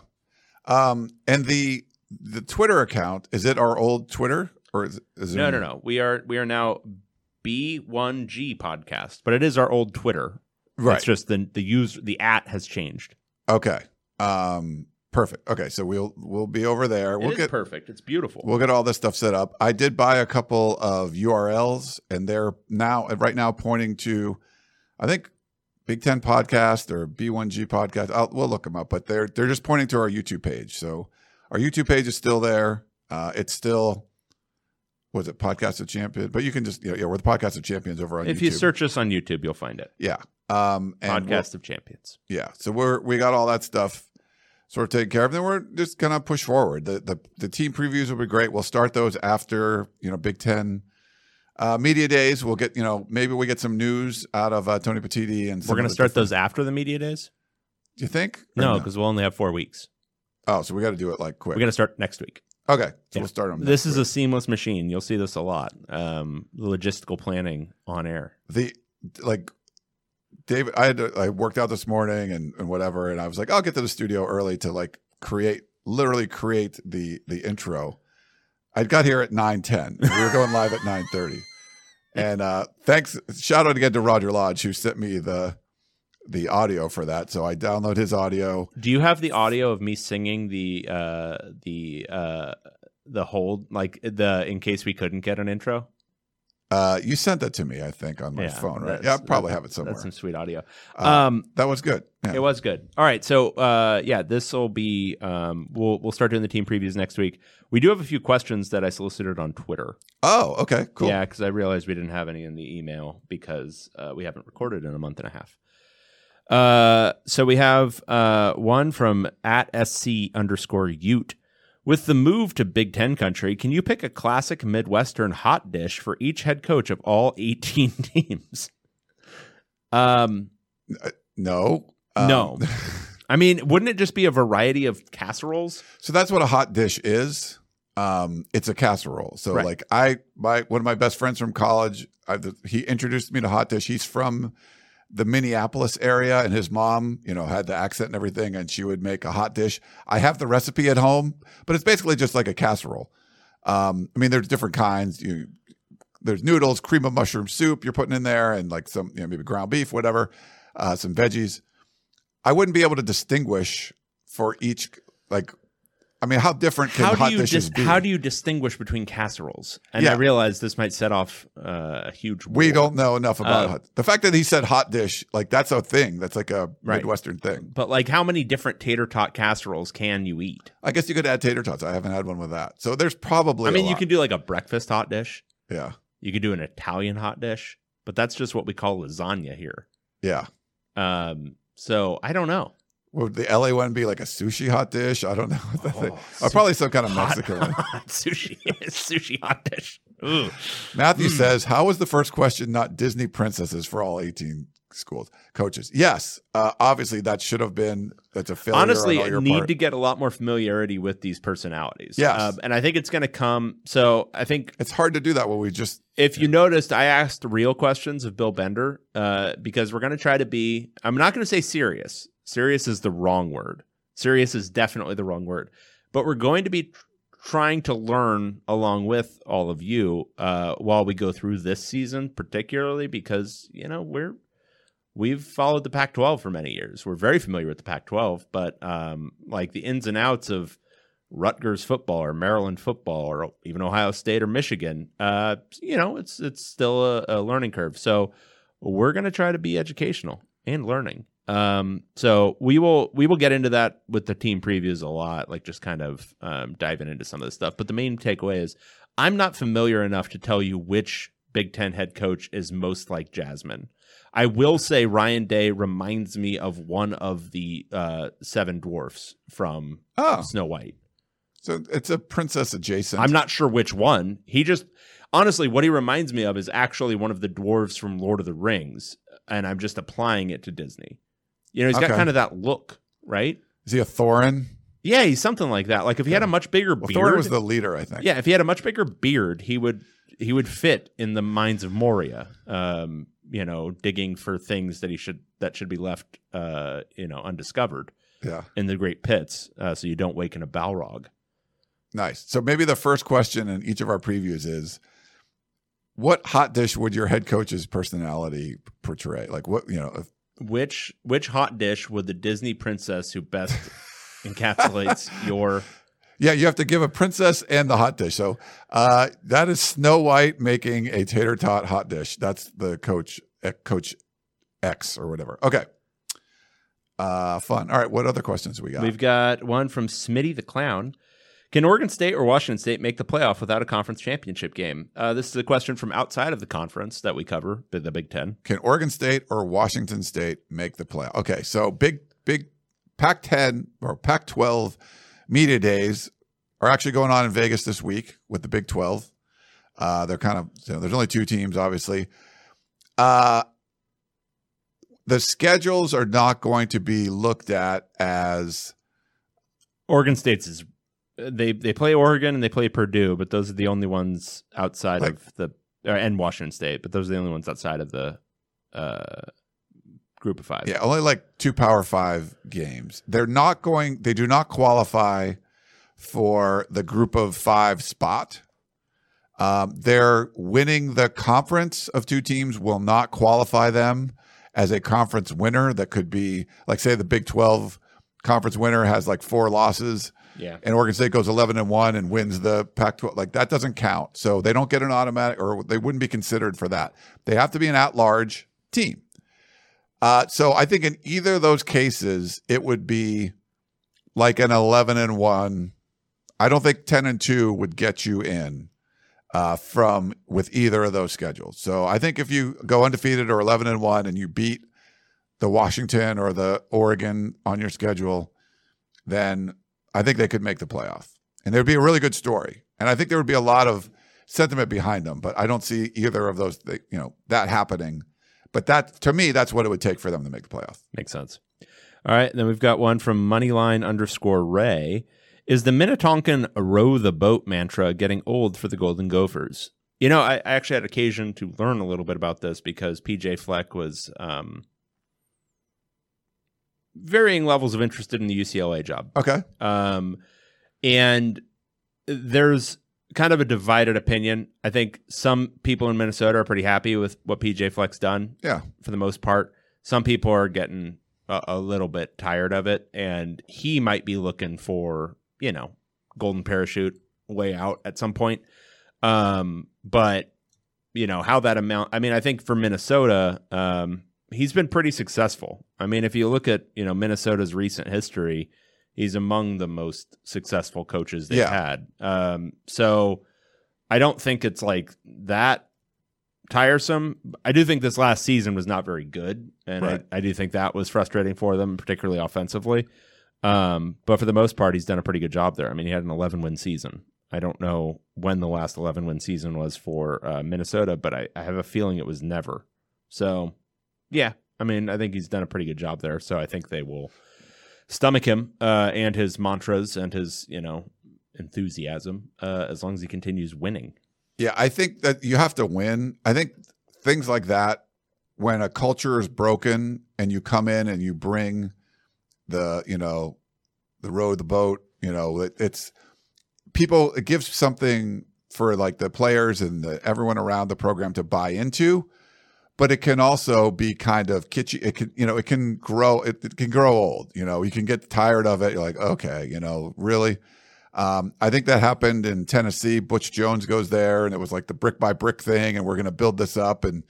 Um, and the the Twitter account, is it our old Twitter or is, is it no, no, no. We are we are now B one G podcast, but it is our old Twitter. Right. It's just the the use the at has changed. Okay. Um, perfect. Okay, so we'll we'll be over there. It we'll is get perfect. It's beautiful. We'll get all this stuff set up. I did buy a couple of U R Ls, and they're now right now pointing to, I think, Big Ten Podcast or B one G Podcast. I'll, we'll look them up, but they're they're just pointing to our YouTube page. So our YouTube page is still there. Uh, it's still, was it Podcast of Champions? But you can just, you know, yeah, we're the Podcast of Champions over on if YouTube. If you search us on YouTube, you'll find it. Yeah. Um, and Podcast of Champions. Yeah. So we're we got all that stuff sort of taken care of. Then we're just gonna push forward. The the the team previews will be great. We'll start those after, you know, Big Ten Uh, media days. We'll get, you know, maybe we get some news out of uh, Tony Petitti. And we're going to start different... those after the media days? Do you think? No, because no? we'll only have four weeks. Oh, so we got to do it like quick. We're going to start next week. Okay. So yeah. we'll start them. This is week. a seamless machine. You'll see this a lot. Um, the logistical planning on air. The, like, David, I had to, I worked out this morning and, and whatever, and I was like, I'll get to the studio early to like create, literally create the the intro. I got here at nine ten. We were going live at nine thirty. And uh, thanks, shout out again to Roger Lodge, who sent me the the audio for that. So I download his audio. Do you have the audio of me singing the uh, the uh, the hold, like the in case we couldn't get an intro? Uh, you sent that to me, I think, on my Yeah, phone, right? that's- Yeah, I probably that- have it somewhere. That's some sweet audio. Uh, Um, that was good. Yeah. It was good. All right, so uh, yeah, this will be. Um, we'll we'll start doing the team previews next week. We do have a few questions that I solicited on Twitter. Oh, okay, cool. Yeah, because I realized we didn't have any in the email because uh, we haven't recorded in a month and a half. Uh, so we have uh, one from at sc underscore Ute. With the move to Big Ten country, can you pick a classic Midwestern hot dish for each head coach of all eighteen teams? Um, No. Um, no. I mean, wouldn't it just be a variety of casseroles? So that's what a hot dish is. Um, it's a casserole. So Right. like I, my one of my best friends from college, I, the, he introduced me to hot dish. He's from the Minneapolis area, and his mom, you know, had the accent and everything, and she would make a hot dish. I have the recipe at home, but it's basically just like a casserole. Um, I mean, there's different kinds. You there's noodles, cream of mushroom soup you're putting in there, and like some, you know, maybe ground beef, whatever, uh, some veggies. I wouldn't be able to distinguish for each, like, I mean, how different can How hot do you dishes dis- be? how do you distinguish between casseroles? And Yeah. I realize this might set off uh, a huge. We war. don't know enough about Uh, hot. The fact that he said hot dish, like that's a thing. That's like a Right. Midwestern thing. But like, how many different tater tot casseroles can you eat? I guess you could add tater tots. I haven't had one with that. So there's probably. I mean, a you lot. could do like a breakfast hot dish. Yeah, You could do an Italian hot dish, but that's just what we call lasagna here. yeah. Um, so I don't know. Would the L A one be like a sushi hot dish? I don't know. What that thing. Oh, Or probably some kind of Hot- Mexican one. sushi, sushi hot dish. Ooh. Matthew Hmm. says, "How was the first question not Disney princesses for all eighteen schools coaches?" Yes, uh, obviously that should have been. That's a failure. Honestly, on all your need part. to get a lot more familiarity with these personalities. Yes. Um, and I think it's going to come. So I think It's hard to do that when we just. if you noticed, I asked real questions of Bill Bender uh, because we're going to try to be, I'm not going to say serious. Serious is the wrong word. Serious is definitely the wrong word. But we're going to be tr- trying to learn along with all of you uh, while we go through this season, particularly because, you know, we're, we've followed the Pac twelve for many years. We're very familiar with the Pac twelve, but um, like the ins and outs of Rutgers football or Maryland football or even Ohio State or Michigan, uh, you know, it's it's still a, a learning curve. So we're going to try to be educational and learning. Um, so we will we will get into that with the team previews a lot, like just kind of um, diving into some of this stuff. But the main takeaway is I'm not familiar enough to tell you which Big Ten head coach is most like Jasmine. I will say Ryan Day reminds me of one of the uh, seven dwarfs from Oh, Snow White. so it's a princess adjacent. I'm not sure which one. He just, honestly, what he reminds me of is actually one of the dwarves from Lord of the Rings, and I'm just applying it to Disney. You know, he's got Okay. kind of that look, right? Is he a Thorin? Yeah, he's something like that. Like if he had a much bigger Well, beard, Thorin was the leader, I think. yeah, if he had a much bigger beard, he would he would fit in the Mines of Moria. Um, you know, digging for things that he should that should be left, uh, you know, undiscovered Yeah. in the Great Pits, uh, so you don't waken a Balrog. Nice. So maybe the first question in each of our previews is, what hot dish would your head coach's personality portray? Like what, you know, if, Which which hot dish would the Disney princess who best encapsulates your? yeah, you have to give a princess and the hot dish. So uh, that is Snow White making a tater tot hot dish. That's the coach, eh, Coach X or whatever. Okay. Uh, fun. All right. What other questions we got? We've got one from Smitty the Clown. Can Oregon State or Washington State make the playoff without a conference championship game? Uh, this is a question from outside of the conference that we cover, the Big Ten. Can Oregon State or Washington State make the playoff? Okay, so big, big Pac ten or Pac twelve media days are actually going on in Vegas this week with the Big twelve. Uh, they're kind of, you know, there's only two teams, obviously. Uh, the schedules are not going to be looked at as Oregon State's is they they play Oregon and they play Purdue, but those are the only ones outside Like- of the or, and Washington State, but those are the only ones outside of the uh, group of five. yeah, only like two Power Five games. They're not going. They do not qualify for the Group of Five spot. Um, they're winning the conference of two teams will not qualify them as a conference winner. That could be like, say, the Big twelve conference winner has like four losses. Yeah. and Oregon State goes eleven and one and wins the Pac twelve, like that doesn't count. So they don't get an automatic, or they wouldn't be considered for that. They have to be an at-large team. Uh, so I think in either of those cases, it would be like an eleven and one. I don't think ten and two would get you in uh, from with either of those schedules. So I think if you go undefeated or eleven and one and you beat the Washington or the Oregon on your schedule, then I think they could make the playoff. And there'd be a really good story. And I think there would be a lot of sentiment behind them, but I don't see either of those, you know, that happening. But that, to me, that's what it would take for them to make the playoff. Makes sense. All right. Then we've got one from Moneyline underscore Ray. Is the Minnetonkan row the boat mantra getting old for the Golden Gophers? You know, I, I actually had occasion to learn a little bit about this because P J Fleck was um, varying levels of interested in the U C L A job. Okay. Um, and there's kind of a divided opinion. I think some people in Minnesota are pretty happy with what P J Fleck's done. Yeah. For the most part. Some people are getting a, a little bit tired of it, and he might be looking for, you know, golden parachute way out at some point. Um, but, you know, how that amount, I mean, I think for Minnesota, um, he's been pretty successful. I mean, if you look at, you know, Minnesota's recent history, he's among the most successful coaches they've Yeah. had. Um, so I don't think it's like that tiresome. I do think this last season was not very good, and Right. I, I do think that was frustrating for them, particularly offensively. Um, but for the most part, he's done a pretty good job there. I mean, he had an eleven-win season. I don't know when the last eleven-win season was for uh, Minnesota, but I, I have a feeling it was never. So, yeah, I mean, I think he's done a pretty good job there. So I think they will stomach him uh, and his mantras and his, you know, enthusiasm uh, as long as he continues winning. Yeah, I think that you have to win. I think things like that, when a culture is broken and you come in and you bring the, you know, the row the boat, you know, it, it's people, it gives something for like the players and the, everyone around the program to buy into, but it can also be kind of kitschy. It can, you know, it can grow, it, it can grow old, you know, you can get tired of it. You're like, okay, you know, really? Um, I think that happened in Tennessee. Butch Jones goes there and it was like the brick by brick thing. And we're going to build this up. And,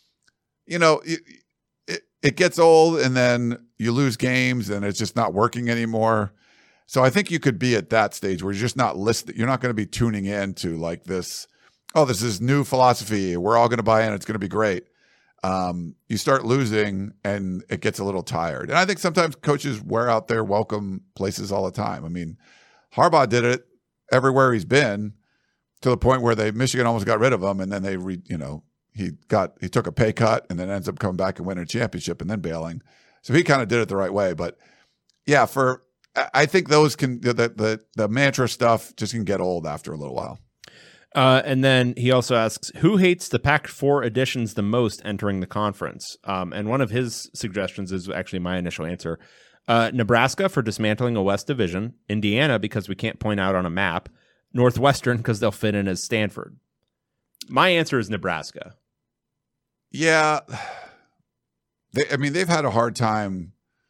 you know, it, it, it gets old and then you lose games and it's just not working anymore. So I think you could be at that stage where you're just not listening. You're not going to be tuning in to like this, oh, this is new philosophy. We're all going to buy in. It's going to be great. Um, you start losing and it gets a little tired. And I think sometimes coaches wear out their welcome places all the time. I mean, Harbaugh did it everywhere he's been to the point where they Michigan almost got rid of him. And then they, re, you know, he got, he took a pay cut and then ends up coming back and winning a championship and then bailing. So he kind of did it the right way. But yeah, for, I think those can, the, the, the mantra stuff just can get old after a little while. Uh, and then he also asks, who hates the Pac four additions the most entering the conference? Um, and one of his suggestions is actually my initial answer. Uh, Nebraska for dismantling a West Division, Indiana because we can't point out on a map, Northwestern because they'll fit in as Stanford. My answer is Nebraska. Yeah. They, I mean, they've had a hard time.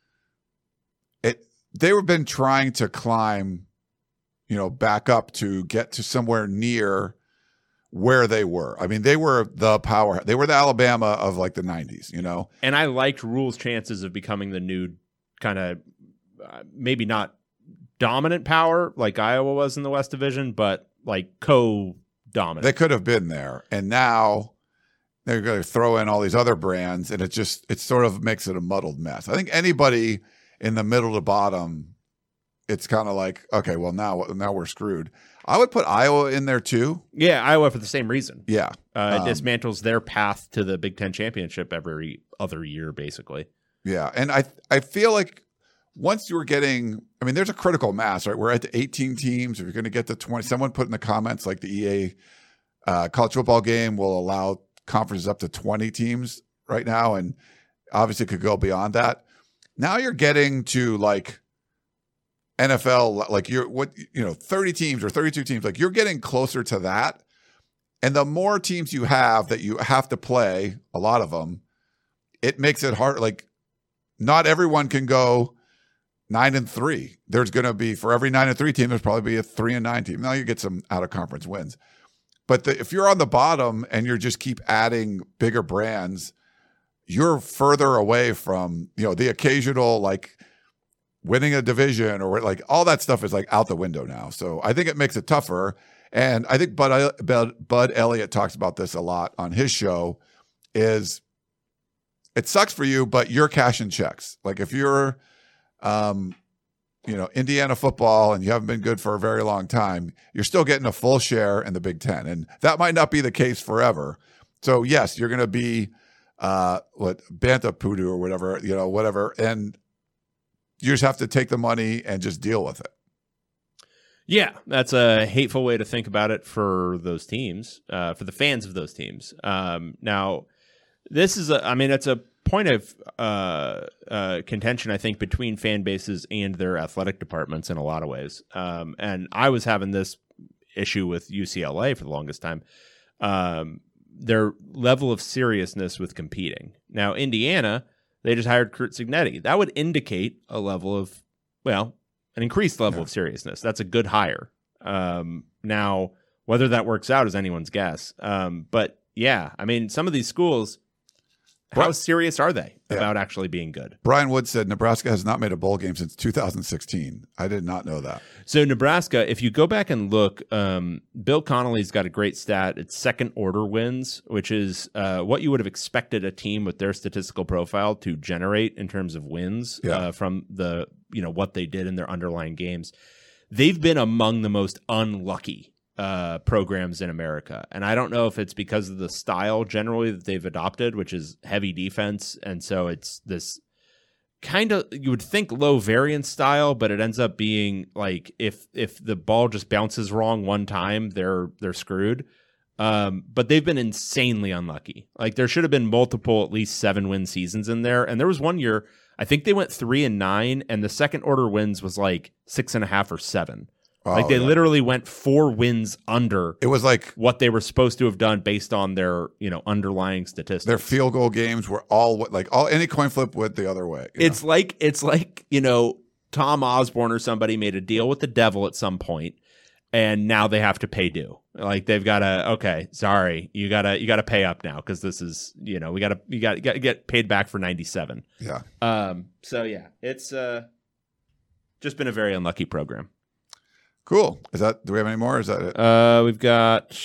It, they've been trying to climb, you know, back up to get to somewhere near where they were. I mean, they were the power. They were the Alabama of like the nineties, you know? And I liked Rule's chances of becoming the new kind of uh, maybe not dominant power like Iowa was in the West Division, but like co-dominant. They could have been there. And now they're going to throw in all these other brands and it just, it sort of makes it a muddled mess. I think anybody in the middle to bottom, it's kind of like, okay, well now, now we're screwed. I would put Iowa in there too. Yeah, Iowa for the same reason. Yeah. Uh, Um, it dismantles their path to the Big Ten championship every other year, basically. Yeah. And I I feel like once you were getting, I mean, there's a critical mass, right? We're at the eighteen teams. If you're going to get to twenty, someone put in the comments like the E A uh, college football game will allow conferences up to twenty teams right now. And obviously could go beyond that. Now you're getting to like N F L, like you're what, you know, thirty teams or thirty-two teams, like you're getting closer to that. And the more teams you have that you have to play, a lot of them, it makes it hard. Like not everyone can go nine and three. There's going to be, for every nine and three team, there's probably be a three and nine team. Now you get some out of conference wins. But the, if you're on the bottom and you're just keep adding bigger brands, you're further away from, you know, the occasional like winning a division or like all that stuff is like out the window now. So I think it makes it tougher. And I think Bud, Bud, Bud Elliott talks about this a lot on his show is it sucks for you, but you're cashing checks. Like if you're, um, you know, Indiana football and you haven't been good for a very long time, you're still getting a full share in the Big Ten. And that might not be the case forever. So yes, you're going to be uh, what Banta Pudu or whatever, you know, whatever. And you just have to take the money and just deal with it. Yeah, that's a hateful way to think about it for those teams, uh, for the fans of those teams. Um, now, this is a, I mean, it's a point of uh, uh, contention, I think, between fan bases and their athletic departments in a lot of ways. Um, and I was having this issue with U C L A for the longest time. Um, their level of seriousness with competing. Now, Indiana, they just hired Curt Cignetti. That would indicate a level of, well, an increased level yeah. of seriousness. That's a good hire. Um, now, whether that works out is anyone's guess. Um, but yeah, I mean, some of these schools, how serious are they yeah. about actually being good? Brian Wood said Nebraska has not made a bowl game since two thousand sixteen. I did not know that. So Nebraska, if you go back and look, um, Bill Connolly's got a great stat. It's second order wins, which is uh, what you would have expected a team with their statistical profile to generate in terms of wins yeah. uh, from the, you know, what they did in their underlying games. They've been among the most unlucky uh, programs in America. And I don't know if it's because of the style generally that they've adopted, which is heavy defense. And so it's this kind of, you would think low variance style, but it ends up being like, if, if the ball just bounces wrong one time, they're, they're screwed. Um, but they've been insanely unlucky. Like there should have been multiple, at least seven win seasons in there. And there was one year, I think they went three and nine and the second order wins was like six and a half or seven. Oh, like they yeah. literally went four wins under. It was like what they were supposed to have done based on their, you know, underlying statistics. Their field goal games were all like all any coin flip went the other way. It's know? like it's like, you know, Tom Osborne or somebody made a deal with the devil at some point, and now they have to pay due. Like they've got to okay, sorry, you gotta you gotta pay up now because this is, you know, we gotta you got to get paid back for ninety-seven. Yeah. Um. So yeah, it's uh, just been a very unlucky program. Cool. Is that? Do we have any more? Or is that it? Uh, we've got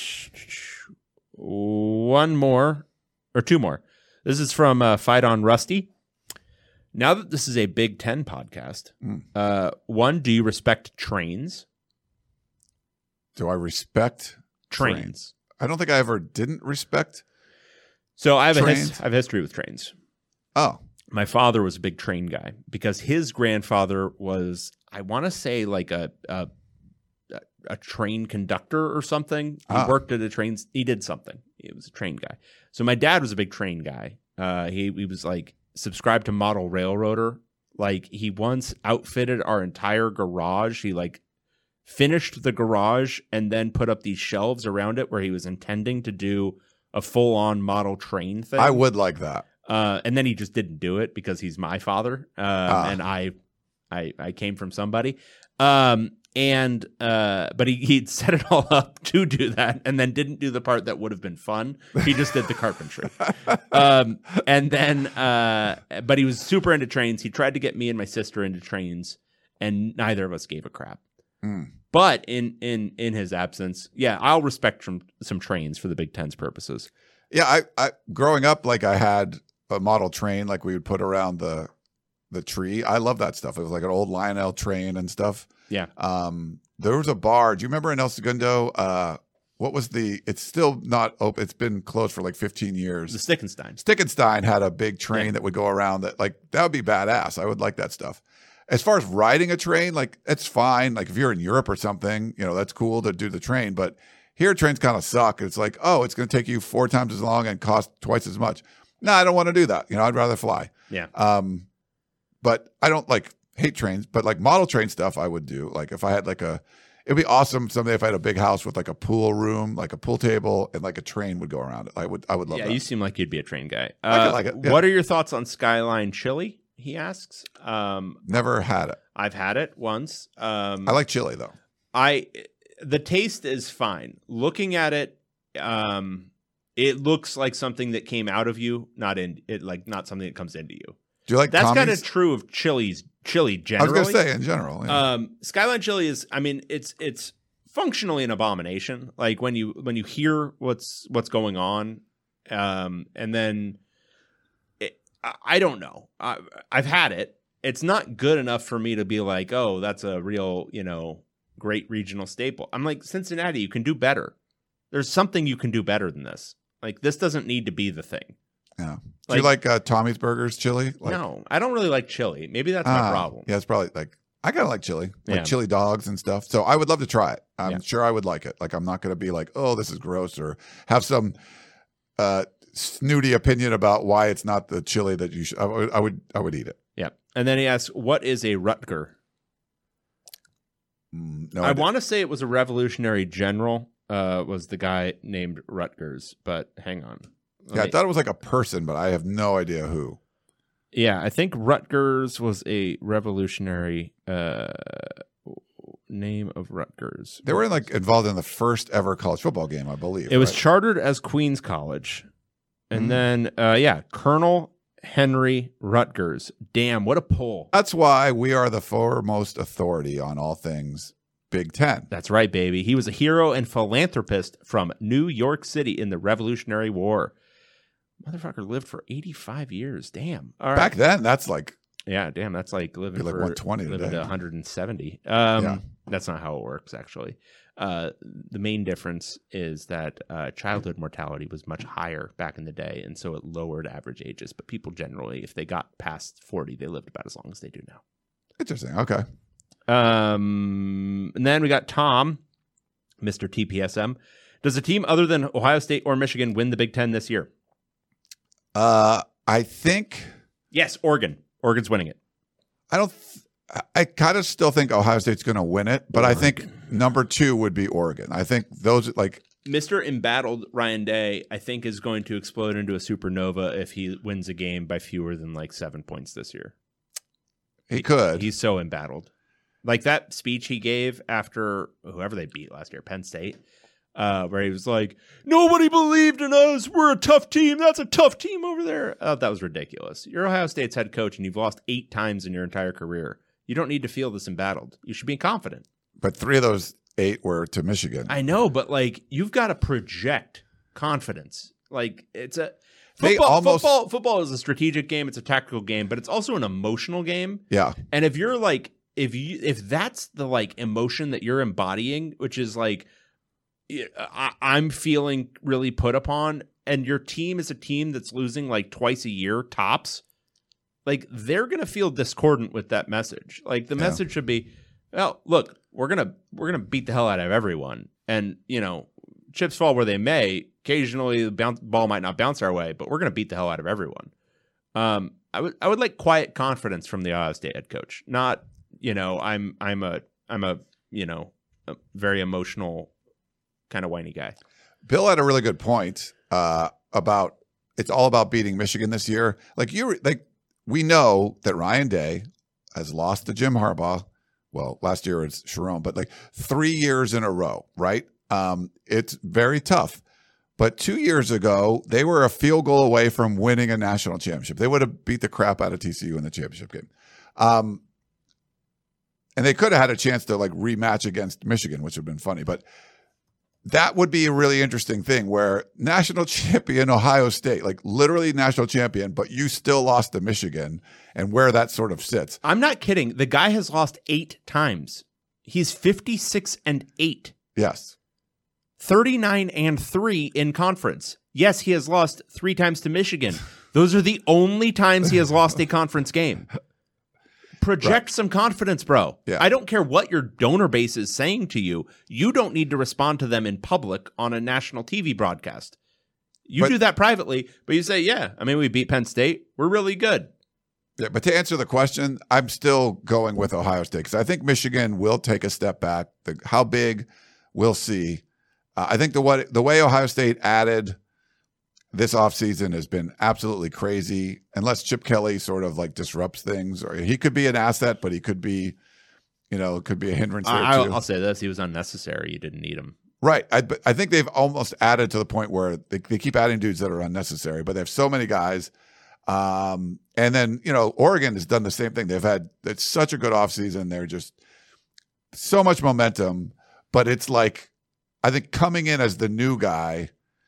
one more or two more. This is from uh, Fight on Rusty. Now that this is a Big Ten podcast, mm. uh, one, do you respect trains? Do I respect trains? trains? I don't think I ever didn't respect. So I have trains. a his- I have history with trains. Oh, my father was a big train guy because his grandfather was, I want to say, like a. a a train conductor or something. He ah. worked at a train. He did something. He was a train guy. So my dad was a big train guy. Uh, he, he was like subscribed to Model Railroader. Like he once outfitted our entire garage. He like finished the garage and then put up these shelves around it where he was intending to do a full on model train thing. I would like that. Uh, and then he just didn't do it because he's my father. Uh, ah. And I, I, I came from somebody. Um, And, uh, but he, he'd set it all up to do that and then didn't do the part that would have been fun. He just did the carpentry. Um, and then, uh, but he was super into trains. He tried to get me and my sister into trains and neither of us gave a crap. Mm. But in, in, in his absence, yeah, I'll respect some, some trains for the Big Ten's purposes. Yeah. I, I, growing up, like I had a model train, like we would put around the, the tree. I love that stuff. It was like an old Lionel train and stuff. Yeah. Um, there was a bar. Do you remember in El Segundo? Uh, what was the? It's still not open. It's been closed for like fifteen years. The Stickenstein. Stickenstein had a big train yeah. that would go around. That like that would be badass. I would like that stuff. As far as riding a train, like it's fine. Like if you're in Europe or something, you know that's cool to do the train. But here trains kind of suck. It's like, oh, it's going to take you four times as long and cost twice as much. No, I don't want to do that. You know, I'd rather fly. Yeah. Um, but I don't like. hate trains, but like model train stuff I would do. Like if I had like a, it'd be awesome someday if I had a big house with like a pool room, like a pool table and like a train would go around it. I would, I would love yeah, that. Yeah, you seem like you'd be a train guy. I uh, could like it. Yeah. What are your thoughts on Skyline Chili? he asks. Um, Never had it. I've had it once. Um, I like chili though. I the taste is fine. Looking at it, um, it looks like something that came out of you, not in it, like not something that comes into you. Do you like That's kind Tommy's? of true of chilies, chili I generally. was gonna say in general. Yeah. Um, Skyline chili is, I mean, it's it's functionally an abomination. Like when you when you hear what's what's going on, um, and then it, I, I don't know. I, I've had it. It's not good enough for me to be like, oh, that's a real, you know, great regional staple. I'm like, Cincinnati, you can do better. There's something you can do better than this. Like this doesn't need to be the thing. yeah. like- Do you like uh, Tommy's Burgers chili? Like, No, I don't really like chili. Maybe that's my ah, problem. Yeah, it's probably like I kind of like chili, like Yeah. chili dogs and stuff. So I would love to try it. I'm Yeah. sure I would like it. Like I'm not going to be like, oh, this is gross, or have some uh, snooty opinion about why it's not the chili that you should. I would, I would, I would eat it. Yeah. And then he asks, what is a Rutger? Mm, no, I idea. want to say it was a Revolutionary General, uh, was the guy named Rutgers, but hang on. Let Yeah, I me- thought it was like a person, but I have no idea who. yeah, I think Rutgers was a revolutionary uh, name of Rutgers. They were like involved in the first ever college football game, I believe. It was right? chartered as Queens College. And Mhm. then, uh, yeah, Colonel Henry Rutgers. Damn, what a pull. That's why we are the foremost authority on all things Big Ten. That's right, baby. He was a hero and philanthropist from New York City in the Revolutionary War. Motherfucker lived for eighty-five years. Damn. All right. Back then, that's like Yeah, damn. That's like living Be like for one twenty living today. to one hundred seventy. Um, Yeah. That's not how it works, actually. Uh, the main difference is that uh, childhood mortality was much higher back in the day, and so it lowered average ages. But people generally, if they got past forty, they lived about as long as they do now. interesting. Okay. Um, and then we got Tom, Mister T P S M. Does a team other than Ohio State or Michigan win the Big Ten this year? Uh, I think Yes, Oregon. Oregon's winning it. I don't. Th- I- I kind of still think Ohio State's going to win it, but I think number two would be Oregon. I think those like Mister Embattled Ryan Day, I think, is going to explode into a supernova if he wins a game by fewer than like seven points this year. he could. He's so embattled. Like that speech he gave after whoever they beat last year, Penn State, uh, where he was like, nobody believed in us. We're a tough team. That's a tough team over there. I thought that was ridiculous. You're Ohio State's head coach and you've lost eight times in your entire career. You don't need to feel this embattled. You should be confident. But three of those eight were to Michigan. I know, but like you've got to project confidence. Like it's a They football, almost- football. Football is a strategic game. It's a tactical game, but it's also an emotional game. yeah. And if you're like, if you, if that's the like emotion that you're embodying, which is like, I, I'm feeling really put upon, and your team is a team that's losing like twice a year tops, like they're gonna feel discordant with that message. Like the Yeah. message should be, well, look, we're gonna we're gonna beat the hell out of everyone, and you know, chips fall where they may. Occasionally, the bounce, ball might not bounce our way, but we're gonna beat the hell out of everyone. Um, I would I would like quiet confidence from the Ohio State head coach, not you know I'm I'm a I'm a you know a very emotional kind of whiny guy. Bill had a really good point uh, about it's all about beating Michigan this year. Like you, like we know that Ryan Day has lost to Jim Harbaugh. Well, last year it's Sharon, but like three years in a row, right? Um, it's very tough. But two years ago, they were a field goal away from winning a national championship. They would have beat the crap out of T C U in the championship game. Um, and they could have had a chance to like rematch against Michigan, which would have been funny. But that would be a really interesting thing where national champion Ohio State, like literally national champion, but you still lost to Michigan, and where that sort of sits. I'm not kidding. The guy has lost eight times. He's fifty-six and eight. Yes. thirty-nine and three in conference. Yes, he has lost three times to Michigan. Those are the only times he has lost a conference game. Project Right. some confidence, bro. Yeah. I don't care what your donor base is saying to you. You don't need to respond to them in public on a national T V broadcast. You But- do that privately, but you say, yeah, I mean, we beat Penn State. We're really good. Yeah, but to answer the question, I'm still going with Ohio State because I think Michigan will take a step back. The, how big, we'll see. Uh, I think the what the way Ohio State added this offseason has been absolutely crazy, unless Chip Kelly sort of like disrupts things, or he could be an asset, but he could be, you know, it could be a hindrance there I, too. I'll say this: he was unnecessary. You didn't need him. Right. I, but I think they've almost added to the point where they, they keep adding dudes that are unnecessary, but they have so many guys. Um, and then, you know, Oregon has done the same thing. They've had it's such a good offseason. They're just so much momentum, but it's like, I think coming in as the new guy,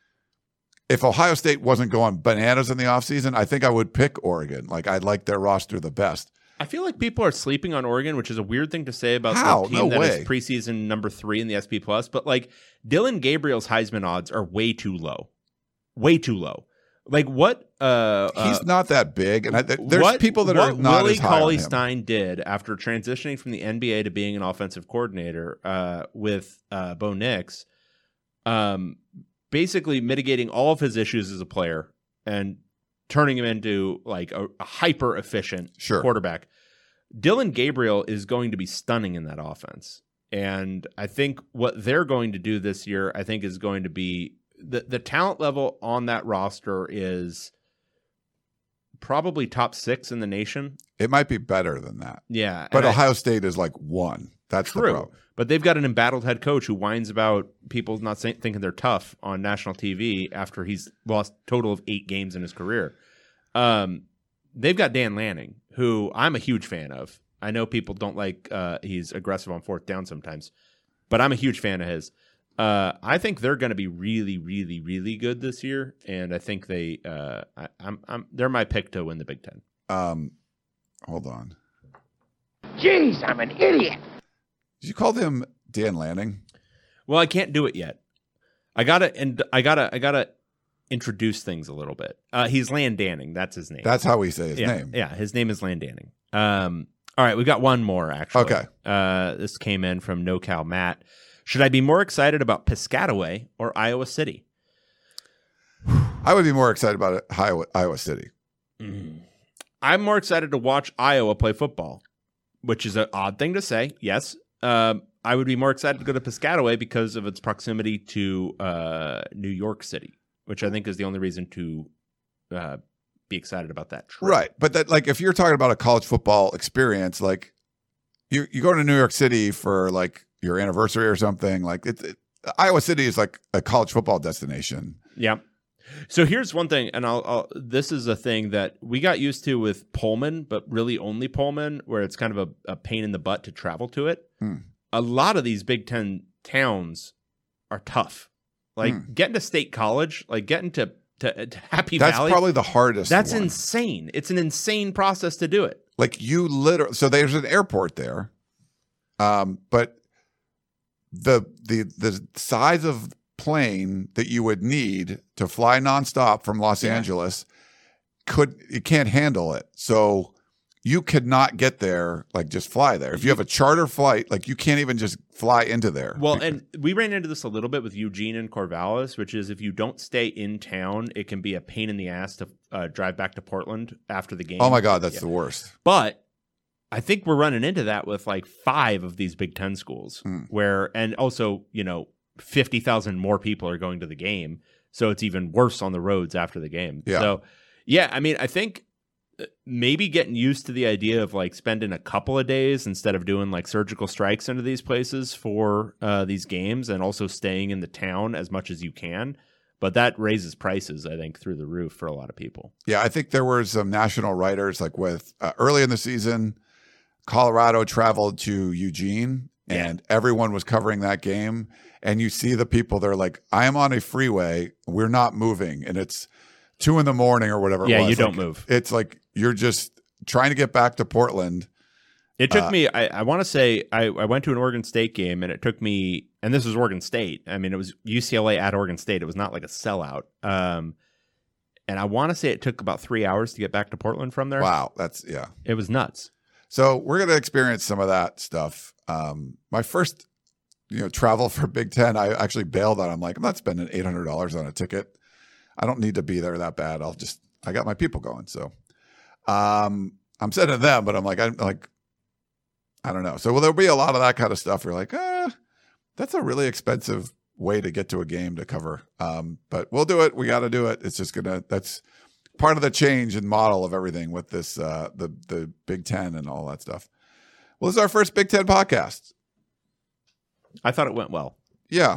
if Ohio State wasn't going bananas in the offseason, I think I would pick Oregon. Like, I like their roster the best. I feel like people are sleeping on Oregon, which is a weird thing to say about How? the team No that way. is preseason number three in the S P Plus. But like Dylan Gabriel's Heisman odds are way too low, way too low. Like what? Uh, He's uh, not that big, and I, there's what, people that what are not Willie as high on Cauley him. Stein did after transitioning from the N B A to being an offensive coordinator uh, with uh, Bo Nix, um, basically mitigating all of his issues as a player and turning him into like a, a hyper efficient Sure. quarterback. Dylan Gabriel is going to be stunning in that offense. And I think what they're going to do this year, I think is going to be the, the talent level on that roster is probably top six in the nation. It might be better than that. Yeah. But and I- Ohio State is like one. That's the True. problem. But they've got an embattled head coach who whines about people not say, thinking they're tough on national T V after he's lost a total of eight games in his career. Um, they've got Dan Lanning, who I'm a huge fan of. I know people don't like uh, he's aggressive on fourth down sometimes, but I'm a huge fan of his. Uh, I think they're going to be really, really, really good this year, and I think they uh, I, I'm, I'm they're my pick to win the Big Ten. Um, hold on. Jeez, I'm an idiot. Did you call them Dan Lanning? Well, I can't do it yet. I gotta and I gotta I gotta introduce things a little bit. Uh, he's Landanning. That's his name. That's how we say his yeah, name. Yeah, his name is Landanning. Um, all right, we got one more actually. Okay. Uh, this came in from NoCal Matt. Should I be more excited about Piscataway or Iowa City? I would be more excited about it, Iowa, Iowa City. Mm. I'm more excited to watch Iowa play football, which is an odd thing to say. Yes. Um, I would be more excited to go to Piscataway because of its proximity to uh, New York City, which I think is the only reason to uh, be excited about that trip. Right. But that, like, if you're talking about a college football experience, like you, you go to New York City for like your anniversary or something, like it, it Iowa City is like a college football destination. Yeah. So here's one thing, and I'll, I'll this is a thing that we got used to with Pullman, but really only Pullman, where it's kind of a, a pain in the butt to travel to it. Hmm. A lot of these Big Ten towns are tough. Like Hmm. getting to State College, like getting to, to, to Happy That's Valley. probably the hardest. That's one. insane. It's an insane process to do it. Like you literally, so there's an airport there, um, but the the the size of plane that you would need to fly nonstop from Los Yeah. Angeles could it can't handle it. So you could not get there, like just fly there. If you have a charter flight, like you can't even just fly into there. Well, and we ran into this a little bit with Eugene and Corvallis, which is if you don't stay in town, it can be a pain in the ass to uh, drive back to Portland after the game. Oh my God, that's Yeah. the worst. But I think we're running into that with like five of these Big Ten schools Hmm. where, and also, you know, fifty thousand more people are going to the game. So it's even worse on the roads after the game. Yeah. So, yeah, I mean, I think maybe getting used to the idea of like spending a couple of days instead of doing like surgical strikes into these places for uh, these games, and also staying in the town as much as you can. But that raises prices, I think, through the roof for a lot of people. Yeah, I think there were some national writers like with uh, early in the season, Colorado traveled to Eugene and everyone was covering that game. And you see the people, they're like, I am on a freeway. We're not moving. And it's two in the morning or whatever. Yeah, it was. you don't Like, move. It's like you're just trying to get back to Portland. It took Uh, me, I, I want to say, I, I went to an Oregon State game, and it took me, and this was Oregon State. I mean, it was U C L A at Oregon State. It was not like a sellout. Um, and I want to say it took about three hours to get back to Portland from there. Wow. That's, yeah. It was nuts. So we're going to experience some of that stuff. Um, my first, you know, travel for Big Ten, I actually bailed on. I'm like, I'm not spending eight hundred dollars on a ticket. I don't need to be there that bad. I'll just, I got my people going. So, um, I'm sending them, but I'm like, I'm like, I don't know. So, well, there'll be a lot of that kind of stuff. You're like, ah, that's a really expensive way to get to a game to cover. Um, but we'll do it. We got to do it. It's just gonna. That's part of the change in model of everything with this uh, the the Big Ten and all that stuff. Well, this is our first Big Ten podcast. I thought it went well. Yeah,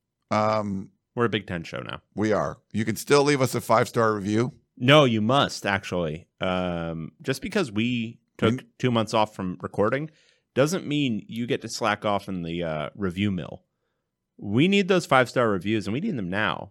um, We're a Big Ten show now. we are. You can still leave us a five star review. No, you must actually. Um, just because we took Mm. two months off from recording doesn't mean you get to slack off in the uh, review mill. We need those five star reviews, and we need them now.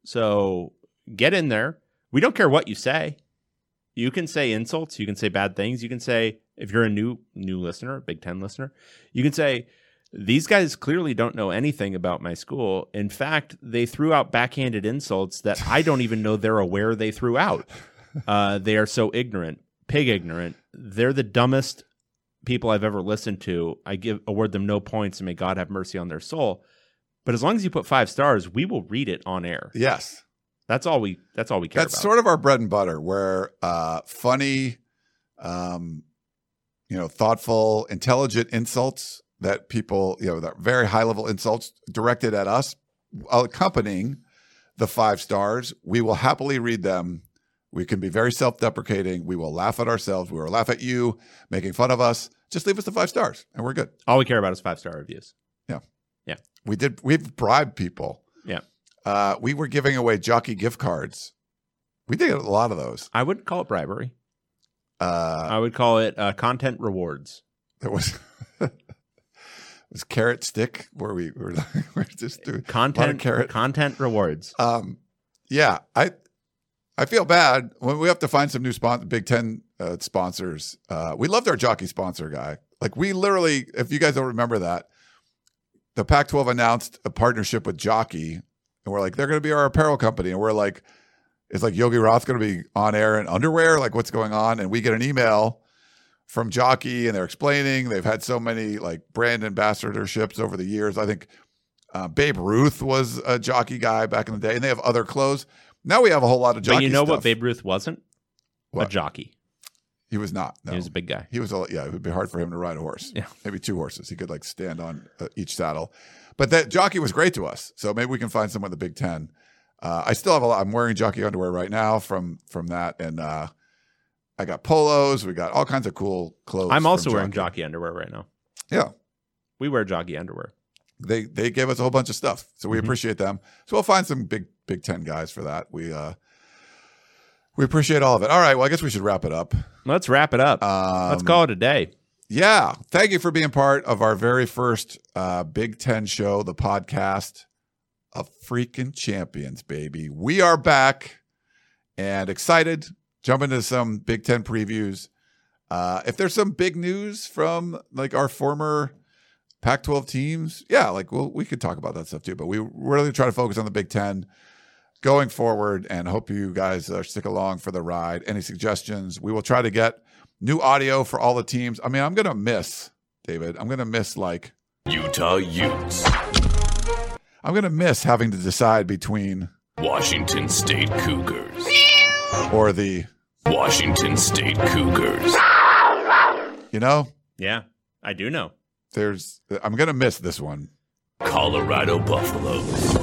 So get in there. We don't care what you say. You can say insults. You can say bad things. You can say, if you're a new new listener, Big Ten listener, you can say, these guys clearly don't know anything about my school. In fact, they threw out backhanded insults that I don't even know they're aware they threw out. Uh, they are so ignorant, pig ignorant. They're the dumbest people I've ever listened to. I give award them no points, and may God have mercy on their soul. But as long as you put five stars, we will read it on air. Yes. That's all we. That's all we care That's about. sort of our bread and butter, where uh, funny, um, you know, thoughtful, intelligent insults that people, you know, that very high level insults directed at us, accompanying the five stars. We will happily read them. We can be very self deprecating. We will laugh at ourselves. We will laugh at you making fun of us. Just leave us the five stars, and we're good. all we care about is five star reviews. We did. We've bribed people. Yeah. Uh, we were giving away jockey gift cards. We did a lot of those. I wouldn't call it bribery. Uh, I would call it uh, content rewards. there was it was carrot stick where we were, we were just doing Content carrot. content rewards. Um, yeah, I I feel bad when we have to find some new sponsor, Big Ten uh, sponsors. Uh, we loved our jockey sponsor guy. Like we literally, if you guys don't remember that, the Pac twelve announced a partnership with Jockey, and we're like, they're going to be our apparel company. And we're like, it's like Yogi Roth going to be on air in underwear? Like, what's going on? And we get an email from Jockey, and they're explaining they've had so many like brand ambassadorships over the years. I think uh, Babe Ruth was a Jockey guy back in the day, and they have other clothes. Now we have a whole lot of Jockey But you know stuff. what Babe Ruth wasn't? What? A jockey. He was not. No. He was a big guy. He was a, yeah, it would be hard for him to ride a horse. Yeah. Maybe two horses. He could like stand on uh, each saddle. But that Jockey was great to us. So maybe we can find someone in the Big Ten. Uh, I still have a lot. I'm wearing Jockey underwear right now from from that. And uh, I got polos. We got all kinds of cool clothes. I'm also from wearing jockey underwear right now. Yeah. We wear jockey underwear. They they gave us a whole bunch of stuff. So we Mhm. appreciate them. So we'll find some big Big Ten guys for that. We uh, we appreciate all of it. All right. Well, I guess we should wrap it up. Let's wrap it up. Um, Let's call it a day. Yeah. Thank you for being part of our very first uh, Big Ten show, the podcast of freaking champions, baby. We are back and excited. Jump into some Big Ten previews. Uh, if there's some big news from like our former Pac twelve teams, yeah, like we'll, we could talk about that stuff too. But we really try to focus on the Big Ten going forward, and hope you guys uh, stick along for the ride. Any suggestions? We will try to get new audio for all the teams. I mean, I'm going to miss, David, I'm going to miss like Utah Utes, I'm going to miss having to decide between Washington State Cougars, or the, Washington State Cougars, you know, Yeah, I do know. there's, I'm going to miss this one. Colorado Buffaloes,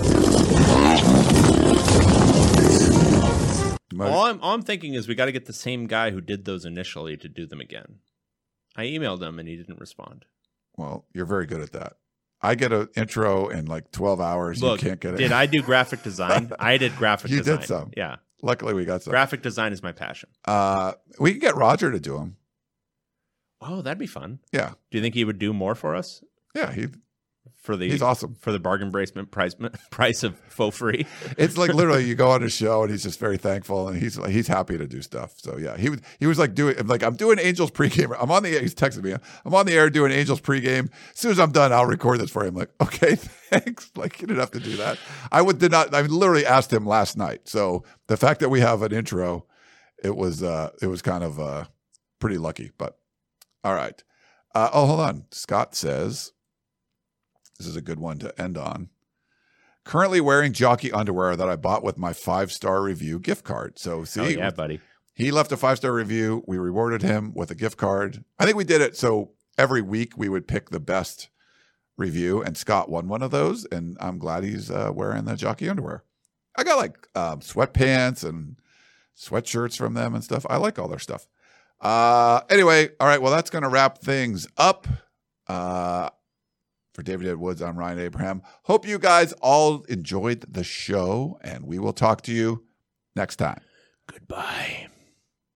My- All I'm, all I'm thinking is we got to get the same guy who did those initially to do them again. I emailed him and he didn't respond. well, you're very good at that. I get an intro in like twelve hours. Look, you can't get it. did I do graphic design? I did graphic You design. did some. Yeah. Luckily, we got some. Graphic design is my passion. Uh, we can get Roger to do them. Oh, that'd be fun. Yeah. Do you think he would do more for us? Yeah. He, For the he's awesome. for the bargain basement price price of faux free. It's like literally you go on his show and he's just very thankful and he's like, he's happy to do stuff. So yeah, he was he was like doing like I'm doing Angels pregame. I'm on the he's texting me. I'm on the air doing Angels pregame. As soon as I'm done, I'll record this for him. Like, okay, thanks. Like you didn't have to do that. I would did not I literally asked him last night. So the fact that we have an intro, it was uh it was kind of uh pretty lucky. But all right. Uh, oh, hold on. Scott says this is a good one to end on. Currently wearing jockey underwear that I bought with my five-star review gift card. So see, Oh yeah, buddy. he left a five-star review. We rewarded him with a gift card. I think we did it so every week we would pick the best review, and Scott won one of those, and I'm glad he's uh, wearing the jockey underwear. I got like um, sweatpants and sweatshirts from them and stuff. I like all their stuff. Uh, anyway, all right, well, that's going to wrap things up. Uh, for David Ed Woods, I'm Ryan Abraham. Hope you guys all enjoyed the show, and we will talk to you next time. Goodbye.